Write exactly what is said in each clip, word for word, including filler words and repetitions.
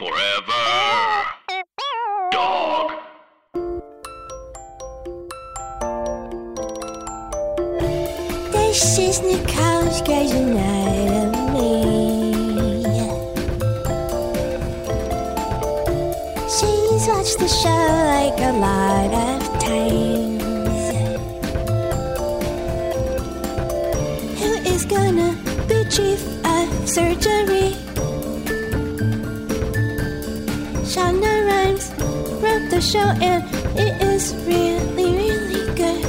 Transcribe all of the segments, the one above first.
Forever. Dog. This is Nicole's Grey's Anatomy. She's watched the show like a lot of times. Who is gonna be chief of surgery? Shonda Rhimes wrote the show and it is really, really good.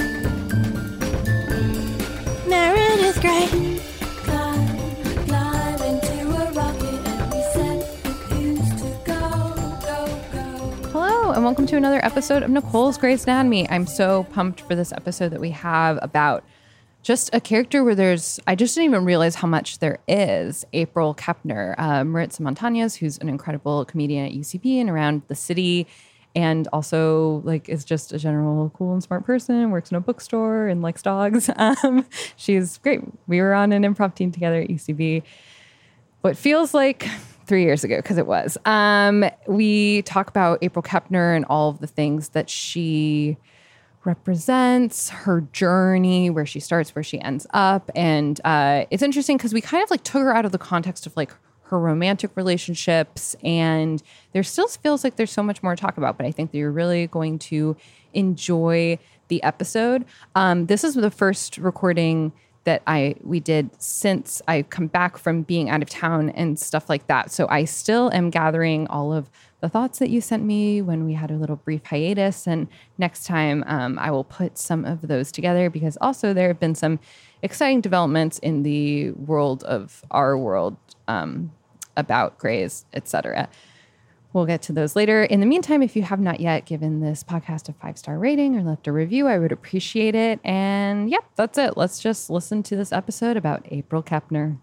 Meredith Grey Climb, climb into a rocket and we set the fuse to go, go, go. Hello, and welcome to another episode of Nicole's Grey's Anatomy. I'm so pumped for this episode that we have about just a character where there's, I just didn't even realize how much there is. April Kepner, uh, Maritza Montañez, who's an incredible comedian at U C B and around the city, and also like is just a general cool and smart person, works in a bookstore and likes dogs. Um, she's great. We were on an improv team together at U C B. What feels like three years ago, because it was. Um, we talk about April Kepner and all of the things that she represents, her journey, where she starts, where she ends up. And uh, it's interesting because we kind of like took her out of the context of like her romantic relationships. And there still feels like there's so much more to talk about, but I think that you're really going to enjoy the episode. Um, this is the first recording that I we did since I've come back from being out of town and stuff like that. So I still am gathering all of the thoughts that you sent me when we had a little brief hiatus. And next time um, I will put some of those together because also there have been some exciting developments in the world of our world um, about Grey's, et cetera. We'll get to those later. In the meantime, if you have not yet given this podcast a five-star rating or left a review, I would appreciate it. And yep, that's it. Let's just listen to this episode about April Kepner.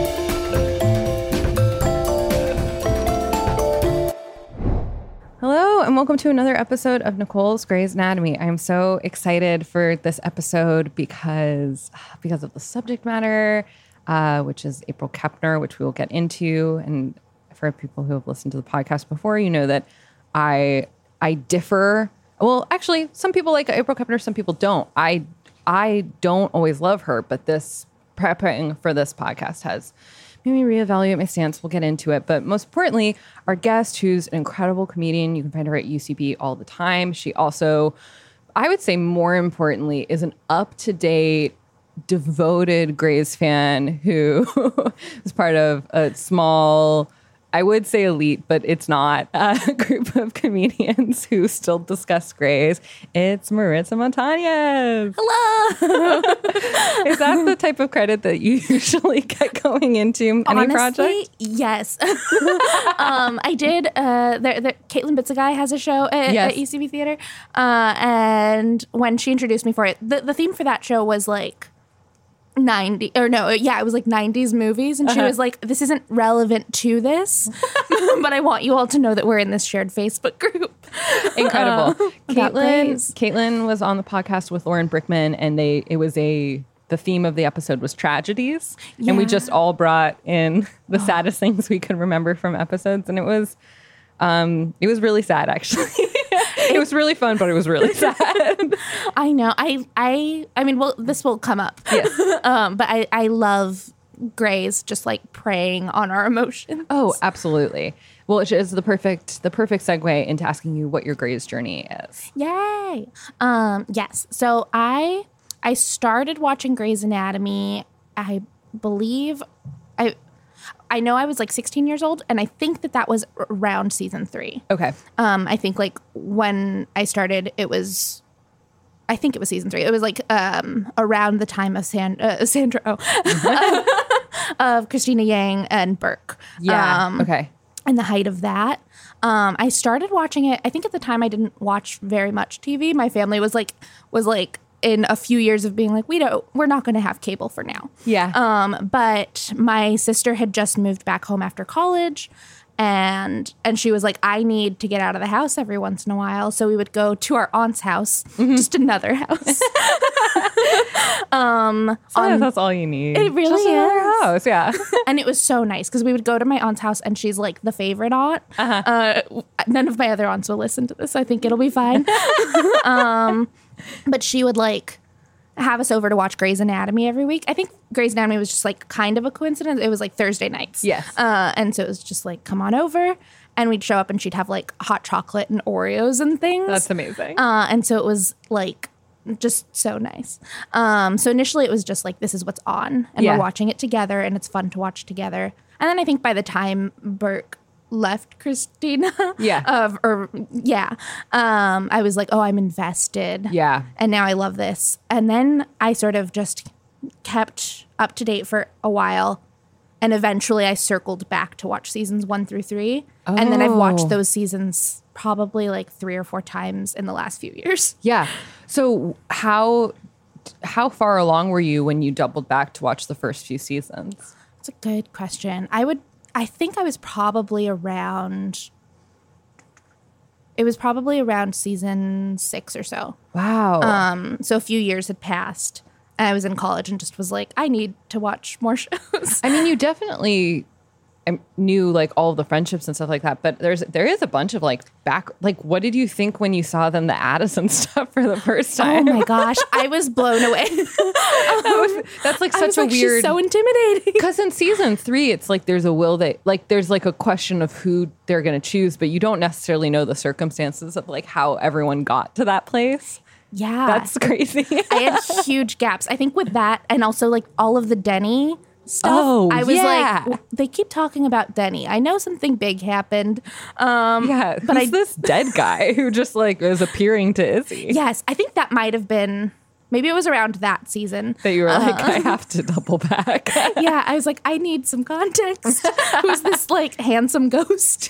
Hello, and welcome to another episode of Nicole's Grey's Anatomy. I'm so excited for this episode because, because of the subject matter, uh, which is April Kepner, which we will get into. And for people who have listened to the podcast before, you know that I I differ. Well, actually, some people like April Kepner, some people don't. I I don't always love her, but this prepping for this podcast has made me reevaluate my stance. We'll get into it. But most importantly, our guest, who's an incredible comedian. You can find her at U C B all the time. She also, I would say more importantly, is an up-to-date, devoted Grey's fan who is part of a small, I would say elite, but it's not, a group of comedians who still discuss Grey's. It's Maritza Montañez. Hello. Is that the type of credit that you usually get going into any Honestly, project? Yes. um, I did. Uh, there, there, Caitlin Bitsagai has a show at, Yes. at U C B Theater. Uh, and when she introduced me for it, the, the theme for that show was like ninety or no, yeah, it was like nineties movies. And she Uh-huh. was like, this isn't relevant to this, but I want you all to know that we're in this shared Facebook group. Incredible. Uh, about Caitlin, Grey's. Caitlin was on the podcast with Lauren Brickman, and they it was a the theme of the episode was tragedies, and we Yeah. just all brought in the saddest things we could remember from episodes, and it was um it was really sad actually. It was really fun, but it was really sad. I know. I I I mean, well, this will come up. Yes. um, but I I love Grey's just like preying on our emotions. Oh, absolutely. Well, it is the perfect the perfect segue into asking you what your Grey's journey is. Yay! Um, yes. So I I started watching Grey's Anatomy. I believe I I know I was like sixteen years old, and I think that that was around season three. Okay. Um, I think like when I started, it was. I think it was season three. It was like um, around the time of San, uh, Sandra oh, of Christina Yang and Burke. Yeah. Um, okay. and the height of that. Um, I started watching it. I think at the time I didn't watch very much T V. My family was like was like in a few years of being like, we don't, we're not going to have cable for now. Yeah. Um, but my sister had just moved back home after college. And and she was like, I need to get out of the house every once in a while. So we would go to our aunt's house, Mm-hmm. just another house. um, Sometimes on- that's all you need. It really Just another is. house, yeah. and it was so nice because we would go to my aunt's house and she's like the favorite aunt. Uh-huh. Uh, none of my other aunts will listen to this. I think it'll be fine. um, but she would like have us over to watch Grey's Anatomy every week. I think Grey's Anatomy was just like kind of a coincidence. It was like Thursday nights. Yes. Uh, and so it was just like, come on over. And we'd show up and she'd have like hot chocolate and Oreos and things. That's amazing. Uh, and so it was like just so nice. Um, so initially it was just like, this is what's on and Yeah. we're watching it together and it's fun to watch together. And then I think by the time Burke left Christina, Yeah. of, or yeah, um, I was like, oh, I'm invested. Yeah. And now I love this. And then I sort of just kept up to date for a while. And eventually I circled back to watch seasons one through three. And then I've Oh. watched those seasons probably like three or four times in the last few years. Yeah. So how how far along were you when you doubled back to watch the first few seasons? That's a good question. I would, I think I was probably around, it was probably around season six or so. Wow. Um, so a few years had passed and I was in college and just was like, I need to watch more shows. I mean, you definitely um, knew like all of the friendships and stuff like that, but there's there is a bunch of like back like what did you think when you saw them the Addison stuff for the first Oh time? my gosh, I was blown away. That's like I such was a like, weird. she's so intimidating. Because in season three, it's like there's a will that like there's like a question of who they're going to choose, but you don't necessarily know the circumstances of like how everyone got to that place. Yeah. That's crazy. I had huge gaps. I think with that and also like all of the Denny stuff. Oh, I was yeah. like, they keep talking about Denny. I know something big happened. Um, Yeah, but who's I this dead guy who just like is appearing to Izzy? yes, I think that might have been maybe it was around that season. That you were like, I have to double back. Yeah, I was like, I need some context. Who's this like handsome ghost?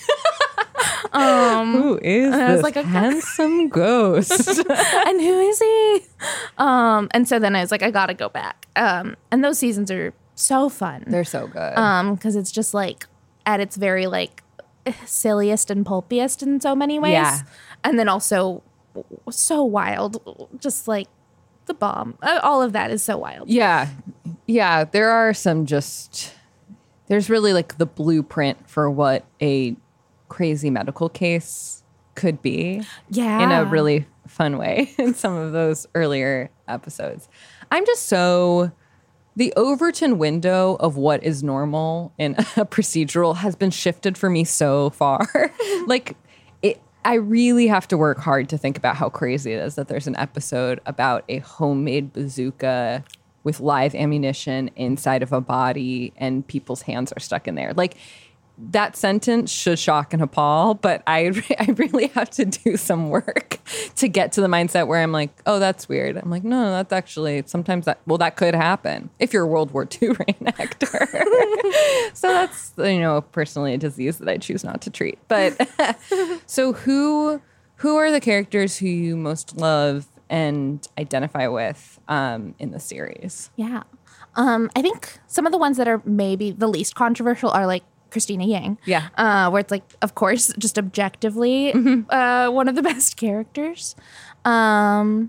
Who is I was this like, okay. handsome ghost? And who is he? Um, and so then I was like, I gotta go back. Um, and those seasons are so fun. They're so good. Um, because it's just like at its very like silliest and pulpiest in so many ways. Yeah. And then also so wild, just like the bomb. Uh, All of that is so wild. yeah. Yeah. There are some just, there's really like the blueprint for what a crazy medical case could be. Yeah. In a really fun way in some of those earlier episodes. I'm just so the Overton window of what is normal in a procedural has been shifted for me so far. Like it I really have to work hard to think about how crazy it is that there's an episode about a homemade bazooka with live ammunition inside of a body and people's hands are stuck in there. Like that sentence should shock and appall, but I I really have to do some work to get to the mindset where I'm like, oh, that's weird. I'm like, no, that's actually sometimes that well, that could happen if you're a World War Two reenactor. So that's you know personally a disease that I choose not to treat. But so who who are the characters who you most love and identify with um, in the series? Yeah. Um, I think some of the ones that are maybe the least controversial are like Christina Yang. Yeah. Uh, where it's like, of course, just objectively uh, one of the best characters. Um,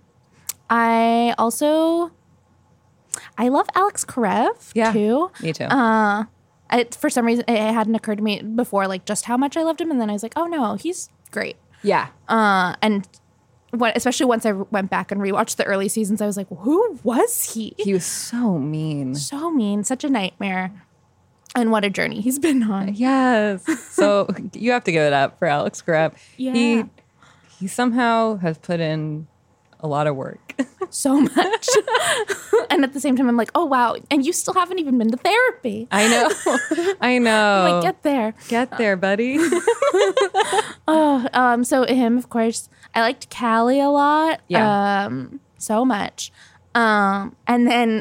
I also, I love Alex Karev Yeah, too. me too. Uh, it, for some reason, it hadn't occurred to me before, like just how much I loved him. And then I was like, oh no, he's great. yeah. Uh, and what, especially once I went back and rewatched the early seasons, I was like, who was he? He was so mean. So mean, such a nightmare. And what a journey he's been on. Yes. So you have to give it up for Alex Grab. Yeah. He he somehow has put in a lot of work. So much. And at the same time, I'm like, oh, wow. And you still haven't even been to therapy. I know. I know. Like, get there. Get there, buddy. Oh, um, so him, of course. I liked Callie a lot. Yeah. Um, so much. Um, and then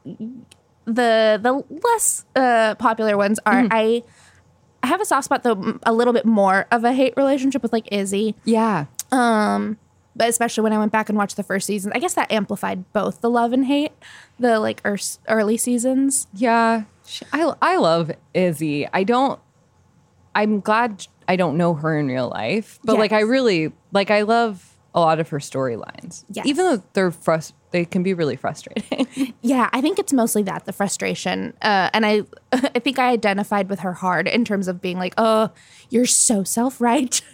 the the less uh, popular ones are Mm-hmm. I I have a soft spot though a little bit more of a hate relationship with like Izzy. Yeah. Um, but especially when I went back and watched the first season, I guess that amplified both the love and hate, the like er- early seasons. Yeah. She- I, I love Izzy. I don't, I'm glad I don't know her in real life, but like I Yes. really, like I love a lot of her storylines. Yes. Even though they're frust- they can be really frustrating. Yeah, I think it's mostly that, the frustration. Uh, and I I think I identified with her hard in terms of being like, oh, you're so self-righteous.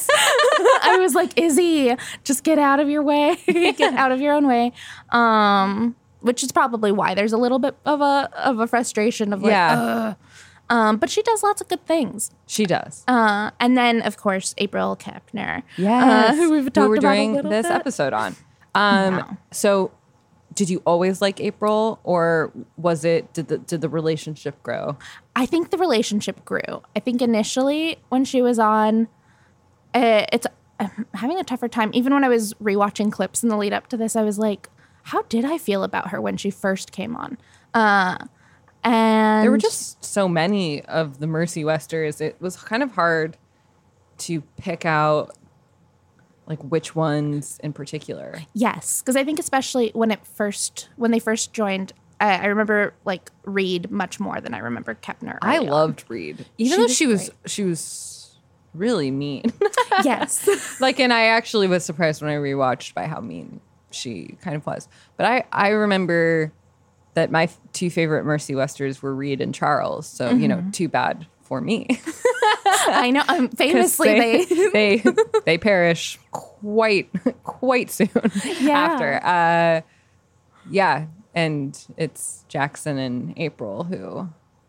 I was like, Izzy, just get out of your way. Get out of your own way. Um, which is probably why there's a little bit of a of a frustration of like, Yeah. ugh. Um, but she does lots of good things. She does. Uh, and then, of course, April Kepner. Yes. Uh, who we've talked who we're about a doing little this bit. episode on. Um, Wow. So did you always like April, or was it, did the, did the relationship grow? I think the relationship grew. I think initially when she was on, uh, it's I'm having a tougher time. Even when I was rewatching clips in the lead up to this, I was like, how did I feel about her when she first came on? Uh, and There were just so many of the Mercy Westers. It was kind of hard to pick out like which ones in particular. yes, because I think especially when it first when they first joined, I, I remember like Reed much more than I remember Kepner. I early on. loved Reed, even She though was she was great. she was really mean. Yes. Like, and I actually was surprised when I rewatched by how mean she kind of was. But I I remember that my f- two favorite Mercy Westers were Reed and Charles. So you know, too bad for me. I know. Um, 'Cause famously, they, they they perish quite quite soon Yeah. after. Uh, yeah, and it's Jackson and April who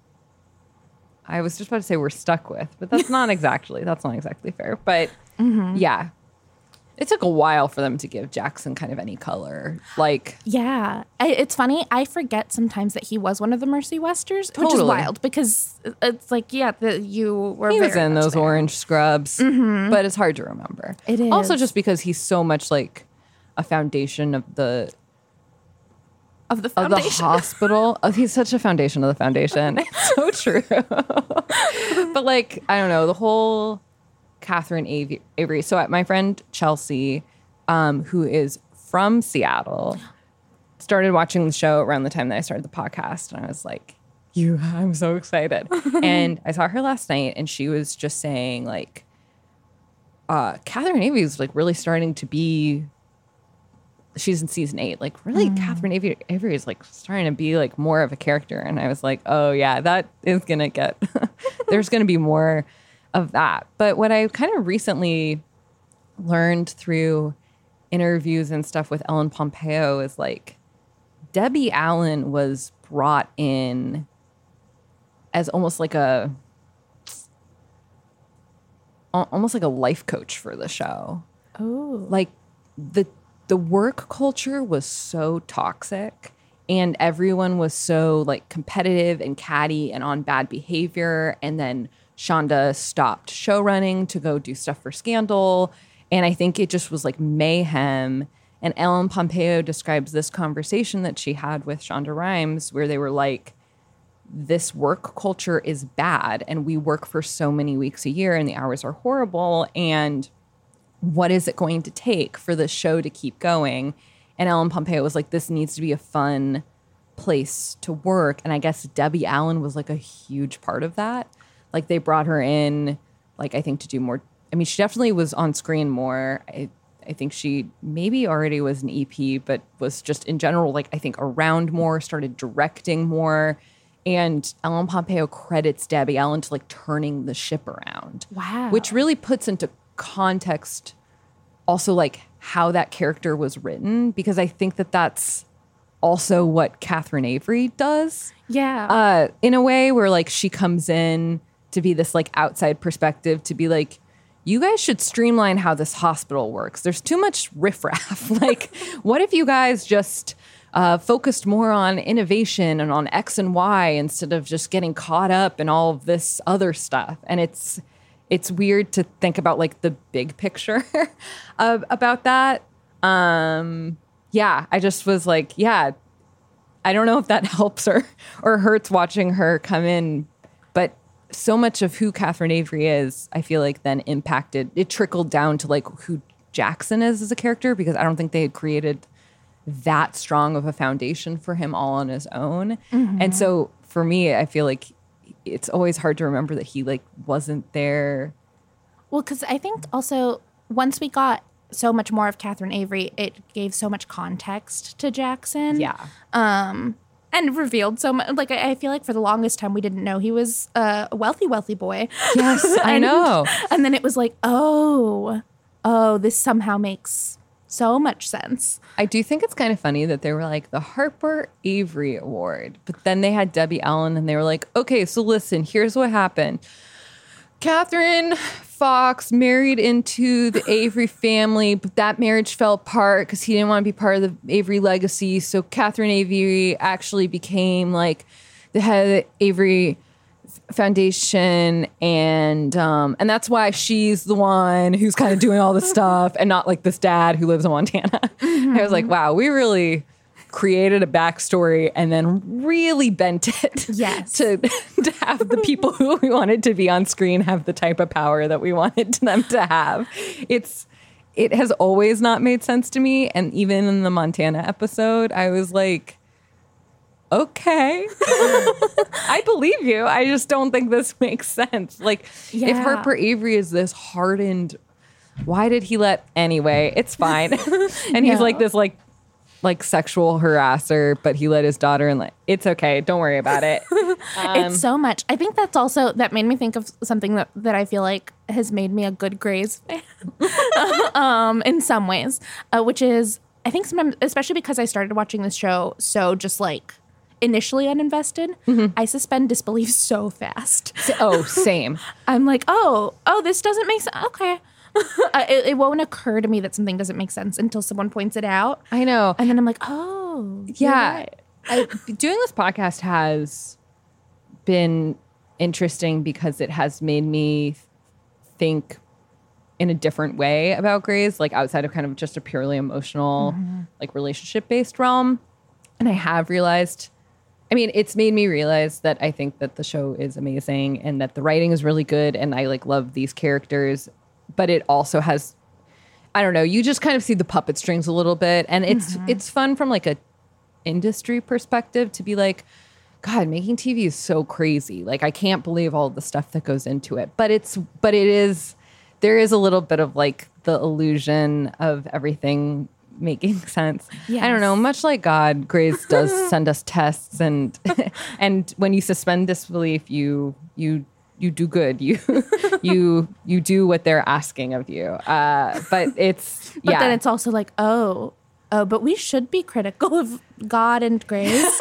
I was just about to say we're stuck with, but that's not exactly that's not exactly fair. But Mm-hmm. yeah, it took a while for them to give Jackson kind of any color. Like yeah. I, it's funny. I forget sometimes that he was one of the Mercy Westers, which is Totally. wild because it's like, yeah, the, you were he was very in much those there. orange scrubs, but it's hard to remember. It also is. just because he's so much like a foundation of the of the of the foundation. hospital. Oh, he's such a foundation of the foundation. It's so true. But like, I don't know, the whole Catherine Avery. Avery. So at my friend Chelsea, um, who is from Seattle, started watching the show around the time that I started the podcast, and I was like, "You, I'm so excited!" And I saw her last night, and she was just saying like, uh, Catherine Avery is like really starting to be. She's in season eight. Like, really, Catherine Avery, Avery is like starting to be like more of a character. And I was like, oh yeah, that is gonna get. There's gonna be more of that. But what I kind of recently learned through interviews and stuff with Ellen Pompeo is like Debbie Allen was brought in as almost like a al- almost like a life coach for the show. Oh. Like the the work culture was so toxic and everyone was so like competitive and catty and on bad behavior, and then Shonda stopped show running to go do stuff for Scandal, and I think it just was like mayhem. And Ellen Pompeo describes this conversation that she had with Shonda Rhimes where they were like, this work culture is bad and we work for so many weeks a year and the hours are horrible, and what is it going to take for the show to keep going? And Ellen Pompeo was like, this needs to be a fun place to work. And I guess Debbie Allen was like a huge part of that. Like they brought her in, like I think to do more. I mean, she definitely was on screen more. I, I think she maybe already was an E P, but was just in general, like I think around more, started directing more. And Ellen Pompeo credits Debbie Allen to like turning the ship around. Wow. Which really puts into context also like how that character was written, because I think that that's also what Catherine Avery does Yeah. uh, in a way where like she comes in to be this like outside perspective to be like, you guys should streamline how this hospital works. There's too much riffraff. Like, what if you guys just uh, focused more on innovation and on X and Y instead of just getting caught up in all of this other stuff? And it's it's weird to think about like the big picture of, about that. Um, yeah, I just was like, yeah, I don't know if that helps or or hurts watching her come in, but so much of who Catherine Avery is, I feel like then impacted, it trickled down to like who Jackson is as a character, because I don't think they had created that strong of a foundation for him all on his own. Mm-hmm. And so for me, I feel like it's always hard to remember that he like wasn't there. Well, because I think also once we got so much more of Catherine Avery, it gave so much context to Jackson. Yeah. Um, and revealed so much. Like, I, I feel like for the longest time, we didn't know he was uh, a wealthy, wealthy boy. Yes, I And- know. And then it was like, oh, oh, this somehow makes so much sense. I do think it's kind of funny that they were like the Harper Avery Award, but then they had Debbie Allen and they were like, okay, so listen, here's what happened. Catherine Fox married into the Avery family, but that marriage fell apart because he didn't want to be part of the Avery legacy. So Catherine Avery actually became like the head of the Avery Foundation, and um, and that's why she's the one who's kind of doing all the stuff, and not like this dad who lives in Montana. I was like, wow, we really created a backstory and then really bent it Yes. to to have the people who we wanted to be on screen have the type of power that we wanted them to have. It's it has always not made sense to me, and even in the Montana episode, I was like, okay, I believe you. I just don't think this makes sense. Like, if Yeah. Harper Avery is this hardened, why did he let anyway? It's fine. And he's No. like this like like sexual harasser, but he let his daughter in. Like, it's okay. Don't worry about it. Um, It's so much. I think that's also, that made me think of something that, that I feel like has made me a good Grey's fan um, in some ways, uh, which is, I think sometimes, especially because I started watching this show so just like initially uninvested, I suspend disbelief so fast. oh, same. I'm like, oh, oh, this doesn't make sense. Okay. Uh, it, it won't occur to me that something doesn't make sense until someone points it out. I know. And then I'm like, oh, you're Yeah. right. I, doing this podcast has been interesting because it has made me think in a different way about Grey's, like outside of kind of just a purely emotional, like relationship based realm. And I have realized, I mean, it's made me realize that I think that the show is amazing and that the writing is really good and I like love these characters, but it also has, I don't know, you just kind of see the puppet strings a little bit, and it's it's fun from like a industry perspective to be like, God, making T V is so crazy. Like, I can't believe all the stuff that goes into it. But it's but it is there is a little bit of like the illusion of everything making sense. I don't know. Yes. Much like God, Grey's does send us tests, and and when you suspend disbelief, you you you do good. You you you do what they're asking of you. Uh, but it's But yeah. then it's also like, oh, oh, but we should be critical of God and Grey's.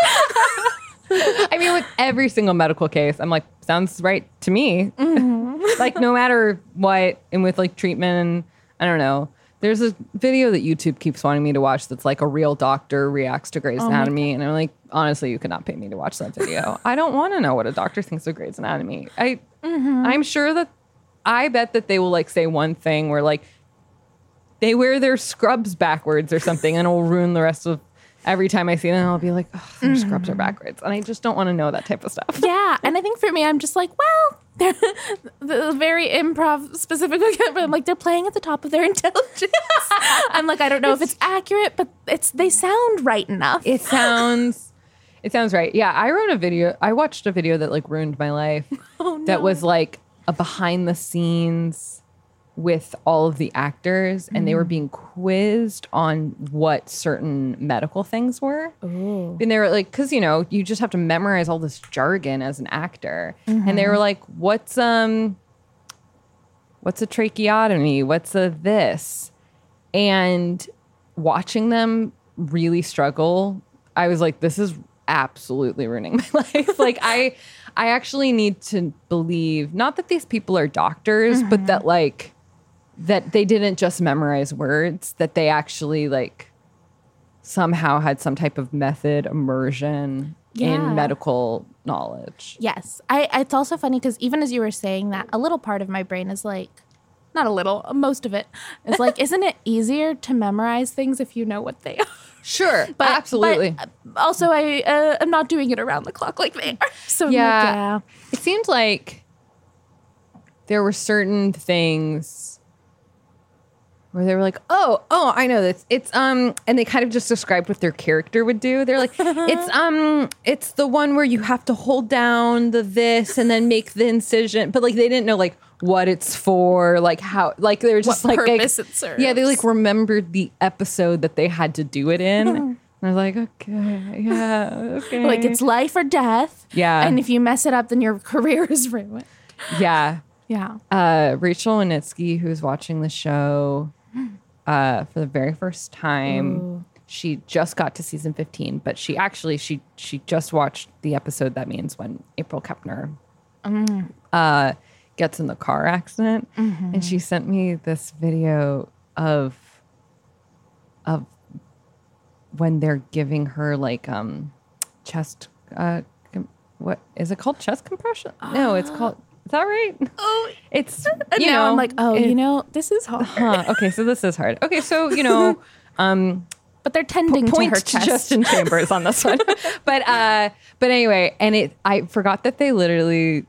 I mean, with every single medical case, I'm like, sounds right to me. Like, no matter what, and with like treatment, and I don't know. There's a video that YouTube keeps wanting me to watch that's like a real doctor reacts to Grey's Anatomy, and I'm like, honestly, you could not pay me to watch that video. I don't want to know what a doctor thinks of Grey's Anatomy. I, I'm sure that, I bet that they will like say one thing where like they wear their scrubs backwards or something, and it will ruin the rest of. Every time I see them, I'll be like, oh, their scrubs are backwards. And I just don't want to know that type of stuff. Yeah. And I think for me, I'm just like, well, they're the very improv specific, but I'm like, they're playing at the top of their intelligence. I'm like, I don't know if it's accurate, but it's they sound right enough. It sounds, it sounds right. Yeah, I wrote a video. I watched a video that like ruined my life. Oh, no. That was like a behind the scenes with all of the actors, and they were being quizzed on what certain medical things were. Ooh. And they were like, because you know, you just have to memorize all this jargon as an actor. And they were like, "What's um, what's a tracheotomy? What's a this?" And watching them really struggle, I was like, "This is absolutely ruining my life." Like, I, I actually need to believe not that these people are doctors, but that like. That they didn't just memorize words, that they actually like somehow had some type of method immersion Yeah. in medical knowledge. Yes. I, it's also funny because even as you were saying that, a little part of my brain is like, not a little, most of it is like, isn't it easier to memorize things if you know what they are? Sure, But, absolutely. But also, I uh, am not doing it around the clock like they are. So I'm yeah. like, yeah. It seemed like there were certain things where they were like, oh, oh, I know this. It's um, and they kind of just described what their character would do. They're like, it's um, it's the one where you have to hold down the this and then make the incision, but like they didn't know like what it's for, like how, like they were just What like, purpose like- it serves. yeah, they like remembered the episode that they had to do it in. And I was like, okay, yeah, okay. Like it's life or death. Yeah. And if you mess it up, then your career is ruined. yeah. Yeah. Uh, Rachel Winitsky, who's watching the show uh, for the very first time, Ooh. she just got to season fifteen, but she actually she she just watched the episode that means when April Kepner uh, gets in the car accident, and she sent me this video of of when they're giving her like um chest uh com- what is it called, chest compression? No, it's called. Is that right? Oh, It's and you now know, I'm like, oh, it- you know, this is hard. huh, okay, so this is hard. Okay, so you know, um, But they're tending to point her to chest. Justin Chambers on this one, but uh, but anyway, and it I forgot that they literally.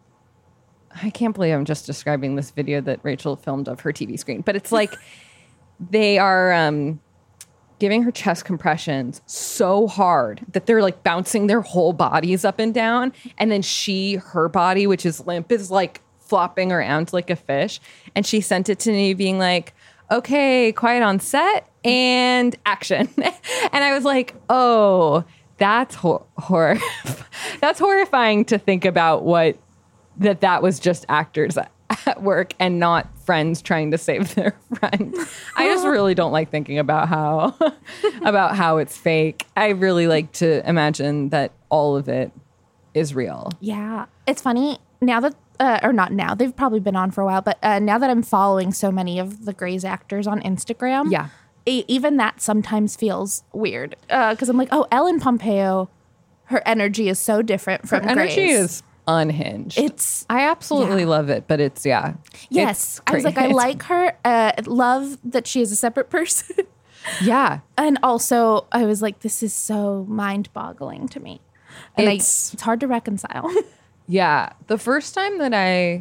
I can't believe I'm just describing this video that Rachel filmed of her T V screen, but it's like they are um, giving her chest compressions so hard that they're like bouncing their whole bodies up and down. And then she, her body, which is limp, is like flopping around like a fish. And she sent it to me being like, okay, quiet on set and action. And I was like, oh, that's hor- hor- that's horrifying to think about what that that was just actors at work and not friends trying to save their friend. I just really don't like thinking about how about how it's fake. I really like to imagine that all of it is real. Yeah. It's funny now that, uh, or not now, they've probably been on for a while, but uh, now that I'm following so many of the Grey's actors on Instagram, Yeah. e- even that sometimes feels weird. Because I'm like, oh, Ellen Pompeo, her energy is so different from Her energy Grey's. is unhinged. It's, I absolutely yeah. love it, but it's yeah. yes. It's I was like, cra- I it's- like her, uh, love that she is a separate person. Yeah. And also, I was like, this is so mind-boggling to me. And It's- I, it's hard to reconcile. Yeah, the first time that I,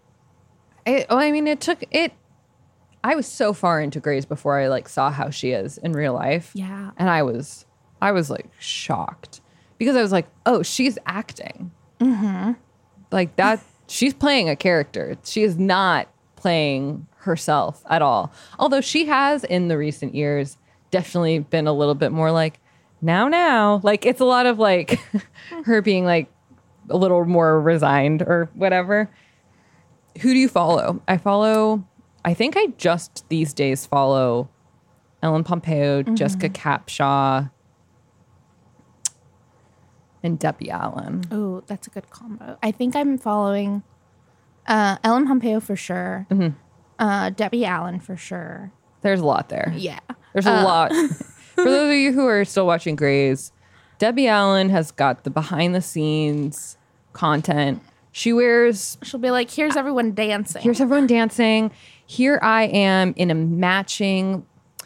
I, oh, I mean, it took it. I was so far into Grey's before I like saw how she is in real life. Yeah. and I was, I was like shocked because I was like, oh, she's acting, mm-hmm. like that. She's playing a character. She is not playing herself at all. Although she has in the recent years definitely been a little bit more like now, now, like it's a lot of like her being like a little more resigned or whatever. Who do you follow? I follow, I think I just these days follow Ellen Pompeo, Jessica Capshaw, and Debbie Allen. Oh, that's a good combo. I think I'm following uh, Ellen Pompeo for sure. Uh, Debbie Allen for sure. There's a lot there. Yeah. There's a lot. For those of you who are still watching Grey's, Debbie Allen has got the behind the scenes content. She wears, She'll be like, here's everyone dancing. here's everyone dancing. Here I am in a matching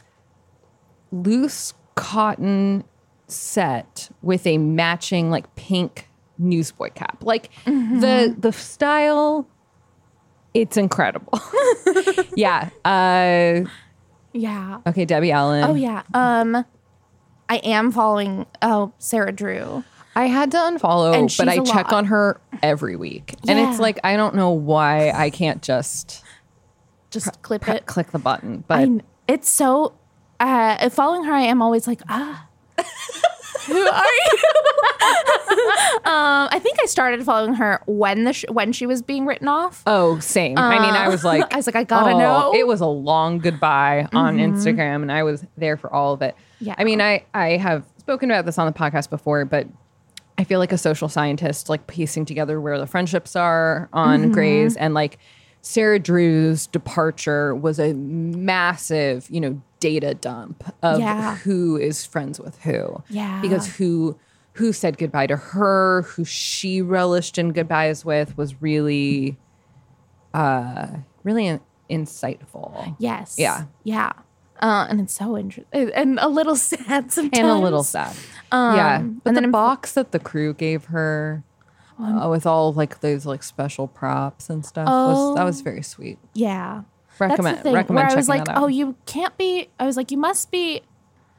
loose cotton set with a matching like pink newsboy cap. Like the the style, it's incredible. yeah. Uh, yeah. okay, Debbie Allen. Oh, yeah. Um, I am following oh Sarah Drew. I had to unfollow, And but she's I a check lot. on her every week. And it's Yeah. like, I don't know why I can't just Just clip pre- it. click the button. But I kn- it's so uh, following her. I am always like, ah, who are you? um, I think I started following her when the sh- when she was being written off. oh, same. I mean, I was like, I was like, I gotta oh, know. It was a long goodbye on Instagram, and I was there for all of it. Yeah. I mean, I, I have spoken about this on the podcast before, but I feel like a social scientist, like piecing together where the friendships are on Grey's, and like Sarah Drew's departure was a massive, you know, data dump of Yeah. who is friends with who. Yeah. Because who who said goodbye to her, who she relished in goodbyes with, was really, uh, really in- insightful. Yes. Yeah. Yeah. Uh, and it's so interesting and a little sad sometimes. And a little sad. yeah. But and the then I'm- box that the crew gave her uh, with all like those like special props and stuff was that was very sweet. Yeah. Recommend- That's the thing, recommend where I was checking like, that out. oh, you can't be. I was like, you must be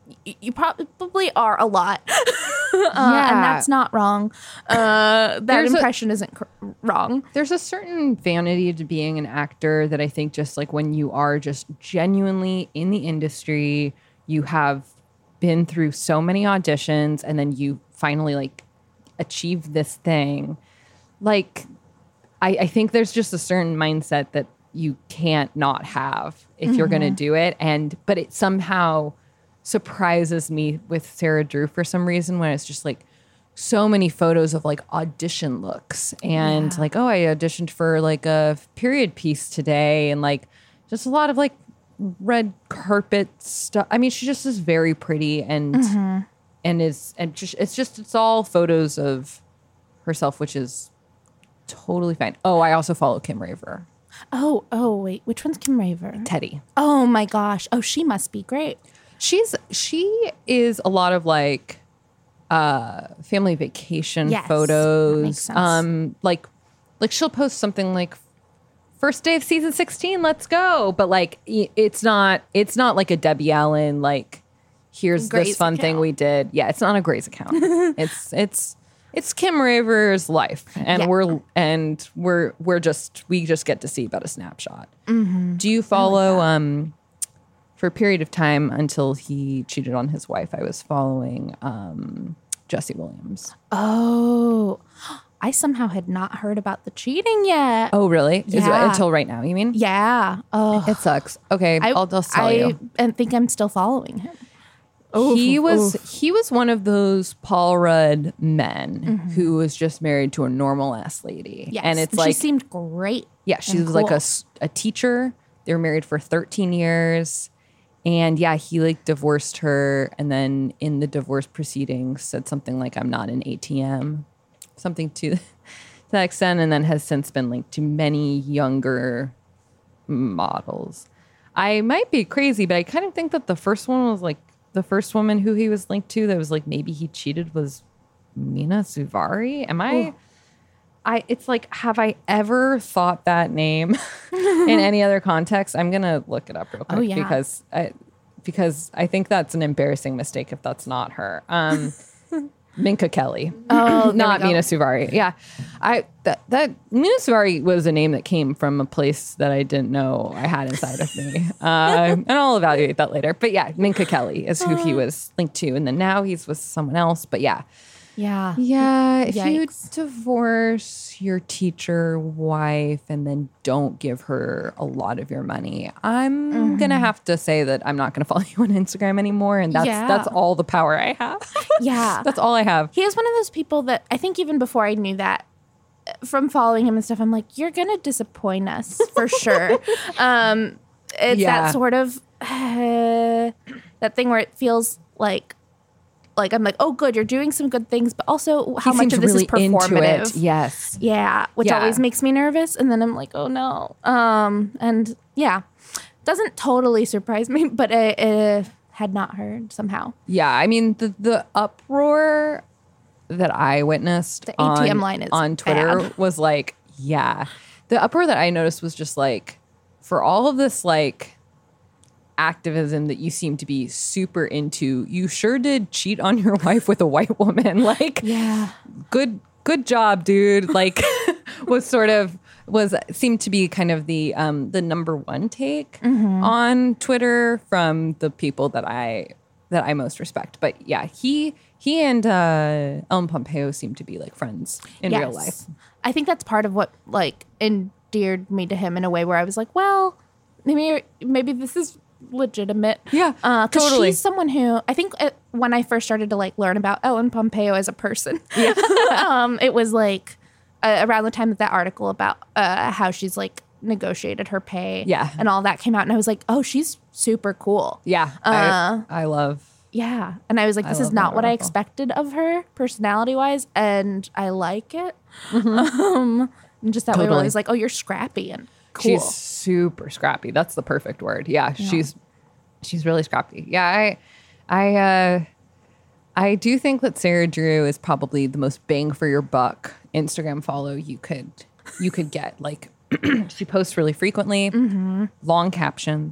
y- you probably are a lot. uh, Yeah. And that's not wrong. Uh, that There's a- impression isn't cr- wrong. There's a certain vanity to being an actor that I think just like when you are just genuinely in the industry, you have been through so many auditions and then you finally like achieve this thing. Like, I, I think there's just a certain mindset that you can't not have if you're going to do it. And, but it somehow surprises me with Sarah Drew for some reason when it's just like so many photos of like audition looks and Yeah. like, oh, I auditioned for like a period piece today and like just a lot of like red carpet stuff. I mean, she just is very pretty and and is and just it's just it's all photos of herself, which is totally fine. Oh, I also follow Kim Raver. Oh, oh, wait. Which one's Kim Raver? Teddy. Oh, my gosh. Oh, she must be great. She's she is a lot of like uh family vacation Yes, that photos. makes sense. Um like like she'll post something like first day of season sixteen, let's go. But like i- it's not it's not like a Debbie Allen like here's Grey's this fun thing account. we did. Yeah, it's not a Grey's account. it's it's it's Kim Raver's life, and Yeah. we're and we're we're just we just get to see about a snapshot. Mm-hmm. Do you follow um for a period of time until he cheated on his wife? I was following um Jesse Williams. Oh, I somehow had not heard about the cheating yet. Oh, really? Is it Yeah. until right now? You mean? Yeah. Oh, It sucks. Okay, I, I'll just tell I you. and think I'm still following him. he Oof, was oof. he was one of those Paul Rudd men Mm-hmm. who was just married to a normal ass lady. Yes. And it's she like seemed great. yeah, she and was like a, cool. s- a teacher. They were married for thirteen years. And yeah, he like divorced her and then in the divorce proceedings said something like I'm not an A T M. Something to, to that extent, and then has since been linked to many younger models. I might be crazy, but I kind of think that the first one was like the first woman who he was linked to that was like maybe he cheated was Mina Suvari. Am I? I it's like have I ever thought that name in any other context? I'm gonna look it up real quick Oh, yeah. because I because I think that's an embarrassing mistake if that's not her. Um, Minka Kelly. Oh, there not we go. Mina Suvari. Yeah, I that that Mina Suvari was a name that came from a place that I didn't know I had inside of me, uh, and I'll evaluate that later. But yeah, Minka Kelly is who he was linked to, and then now he's with someone else. But yeah, Yeah. yeah, if you Yikes. divorce your teacher wife and then don't give her a lot of your money, I'm Mm-hmm. gonna have to say that I'm not gonna follow you on Instagram anymore, and that's Yeah. that's all the power I have. Yeah. That's all I have. He is one of those people that I think even before I knew that, from following him and stuff, I'm like, you're gonna disappoint us for sure. Um, it's Yeah. that sort of uh, that thing where it feels like, like I'm like, oh, good, you're doing some good things, but also how He much seems of this really is performative. into it. Yes. Yeah, which Yeah. always makes me nervous, and then I'm like, oh no. Um, and yeah, doesn't totally surprise me, but I uh, had not heard somehow. Yeah, I mean the the uproar that I witnessed The A T M on, line is on Twitter bad. was like, yeah. The uproar that I noticed was just like for all of this like activism that you seem to be super into, you sure did cheat on your wife with a white woman. Like Yeah. good good job, dude. Like was sort of was seemed to be kind of the um the number one take on Twitter from the people that I that I most respect. But yeah, he he and uh Ellen Pompeo seem to be like friends in real Yes. life. I think that's part of what like endeared me to him in a way where I was like, well, maybe maybe this is legitimate. Yeah, uh, 'cause totally. she's someone who I think uh when I first started to like learn about Ellen Pompeo as a person, um, it was like uh, around the time that that article about uh, how she's like negotiated her pay, Yeah. and all that came out, and I was like, oh, she's super cool. Yeah, Uh, I, I love. Yeah. And I was like, I this love is not that what I article. expected of her personality wise. And I like it. Mm-hmm. Um, and just that way where I Totally. was like, oh, you're scrappy and cool. She's super scrappy. That's the perfect word. Yeah, she's she's really scrappy. Yeah, I I uh I do think that Sarah Drew is probably the most bang for your buck Instagram follow you could you could get. Like she posts really frequently, long captions,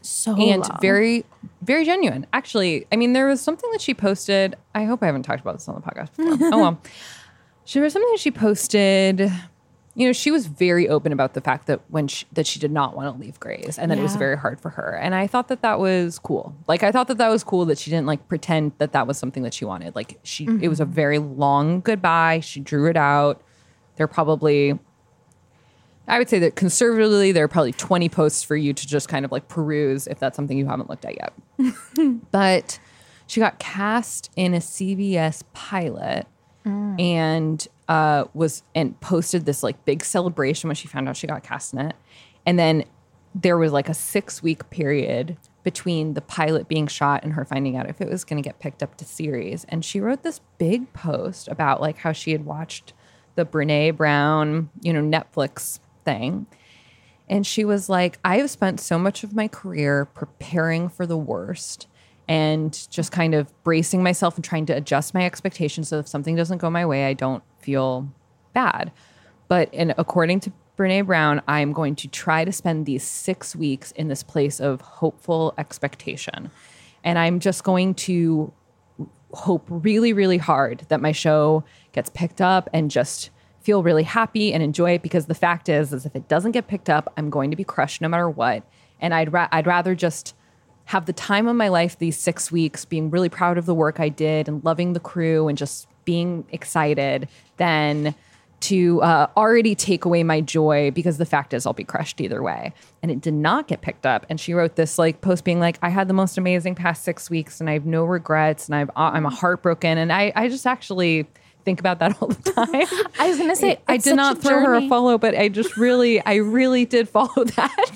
So and long. very, very genuine. Actually, I mean, there was something that she posted. I hope I haven't talked about this on the podcast before. Oh, well. She was something that she posted. You know, she was very open about the fact that when she, that she did not want to leave Grey's and that it was Yeah. very hard for her. And I thought that that was cool. Like, I thought that that was cool that she didn't like pretend that that was something that she wanted. Like, she, Mm-hmm. it was a very long goodbye. She drew it out. There probably, I would say that conservatively, there are probably twenty posts for you to just kind of like peruse if that's something you haven't looked at yet. But she got cast in a C B S pilot and uh, was and posted this like big celebration when she found out she got cast in it. And then there was like a six week period between the pilot being shot and her finding out if it was going to get picked up to series. And she wrote this big post about like how she had watched the Brene Brown, you know, Netflix thing. And she was like, I have spent so much of my career preparing for the worst and just kind of bracing myself and trying to adjust my expectations so if something doesn't go my way, I don't feel bad. But in, according to Brene Brown, I'm going to try to spend these six weeks in this place of hopeful expectation. And I'm just going to hope really, really hard that my show gets picked up and just feel really happy and enjoy it, because the fact is, is if it doesn't get picked up, I'm going to be crushed no matter what. And I'd ra- I'd rather just have the time of my life these six weeks being really proud of the work I did and loving the crew and just being excited than to uh, already take away my joy, because the fact is I'll be crushed either way. And it did not get picked up. And she wrote this like post being like, I had the most amazing past six weeks and I have no regrets and I've, I'm heartbroken. And I, I just actually think about that all the time. I was gonna say, I it's did such not a throw her a journey. follow, but I just really, I really did follow that.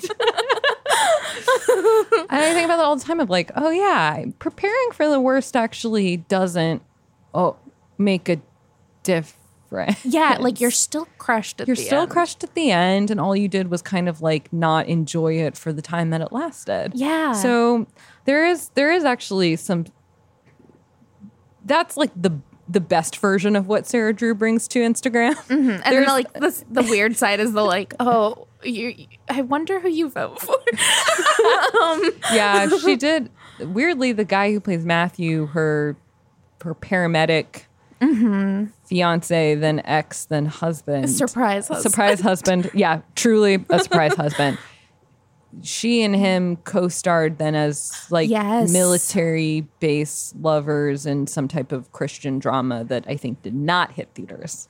And I think about that all the time of like, oh yeah, preparing for the worst actually doesn't oh make a difference. Yeah, like you're still crushed at You're the still end. crushed at the end, and all you did was kind of like not enjoy it for the time that it lasted. Yeah. So there is there is actually some. That's like the the best version of what Sarah Drew brings to Instagram. And then There's- the, like the, the weird side is the like, oh, you. I wonder who you vote for. Yeah, she did. Weirdly, the guy who plays Matthew, her her paramedic fiance, then ex, then husband, Surprise husband. surprise husband. Yeah, truly a surprise husband. She and him co-starred then as like Yes. military base lovers in some type of Christian drama that I think did not hit theaters,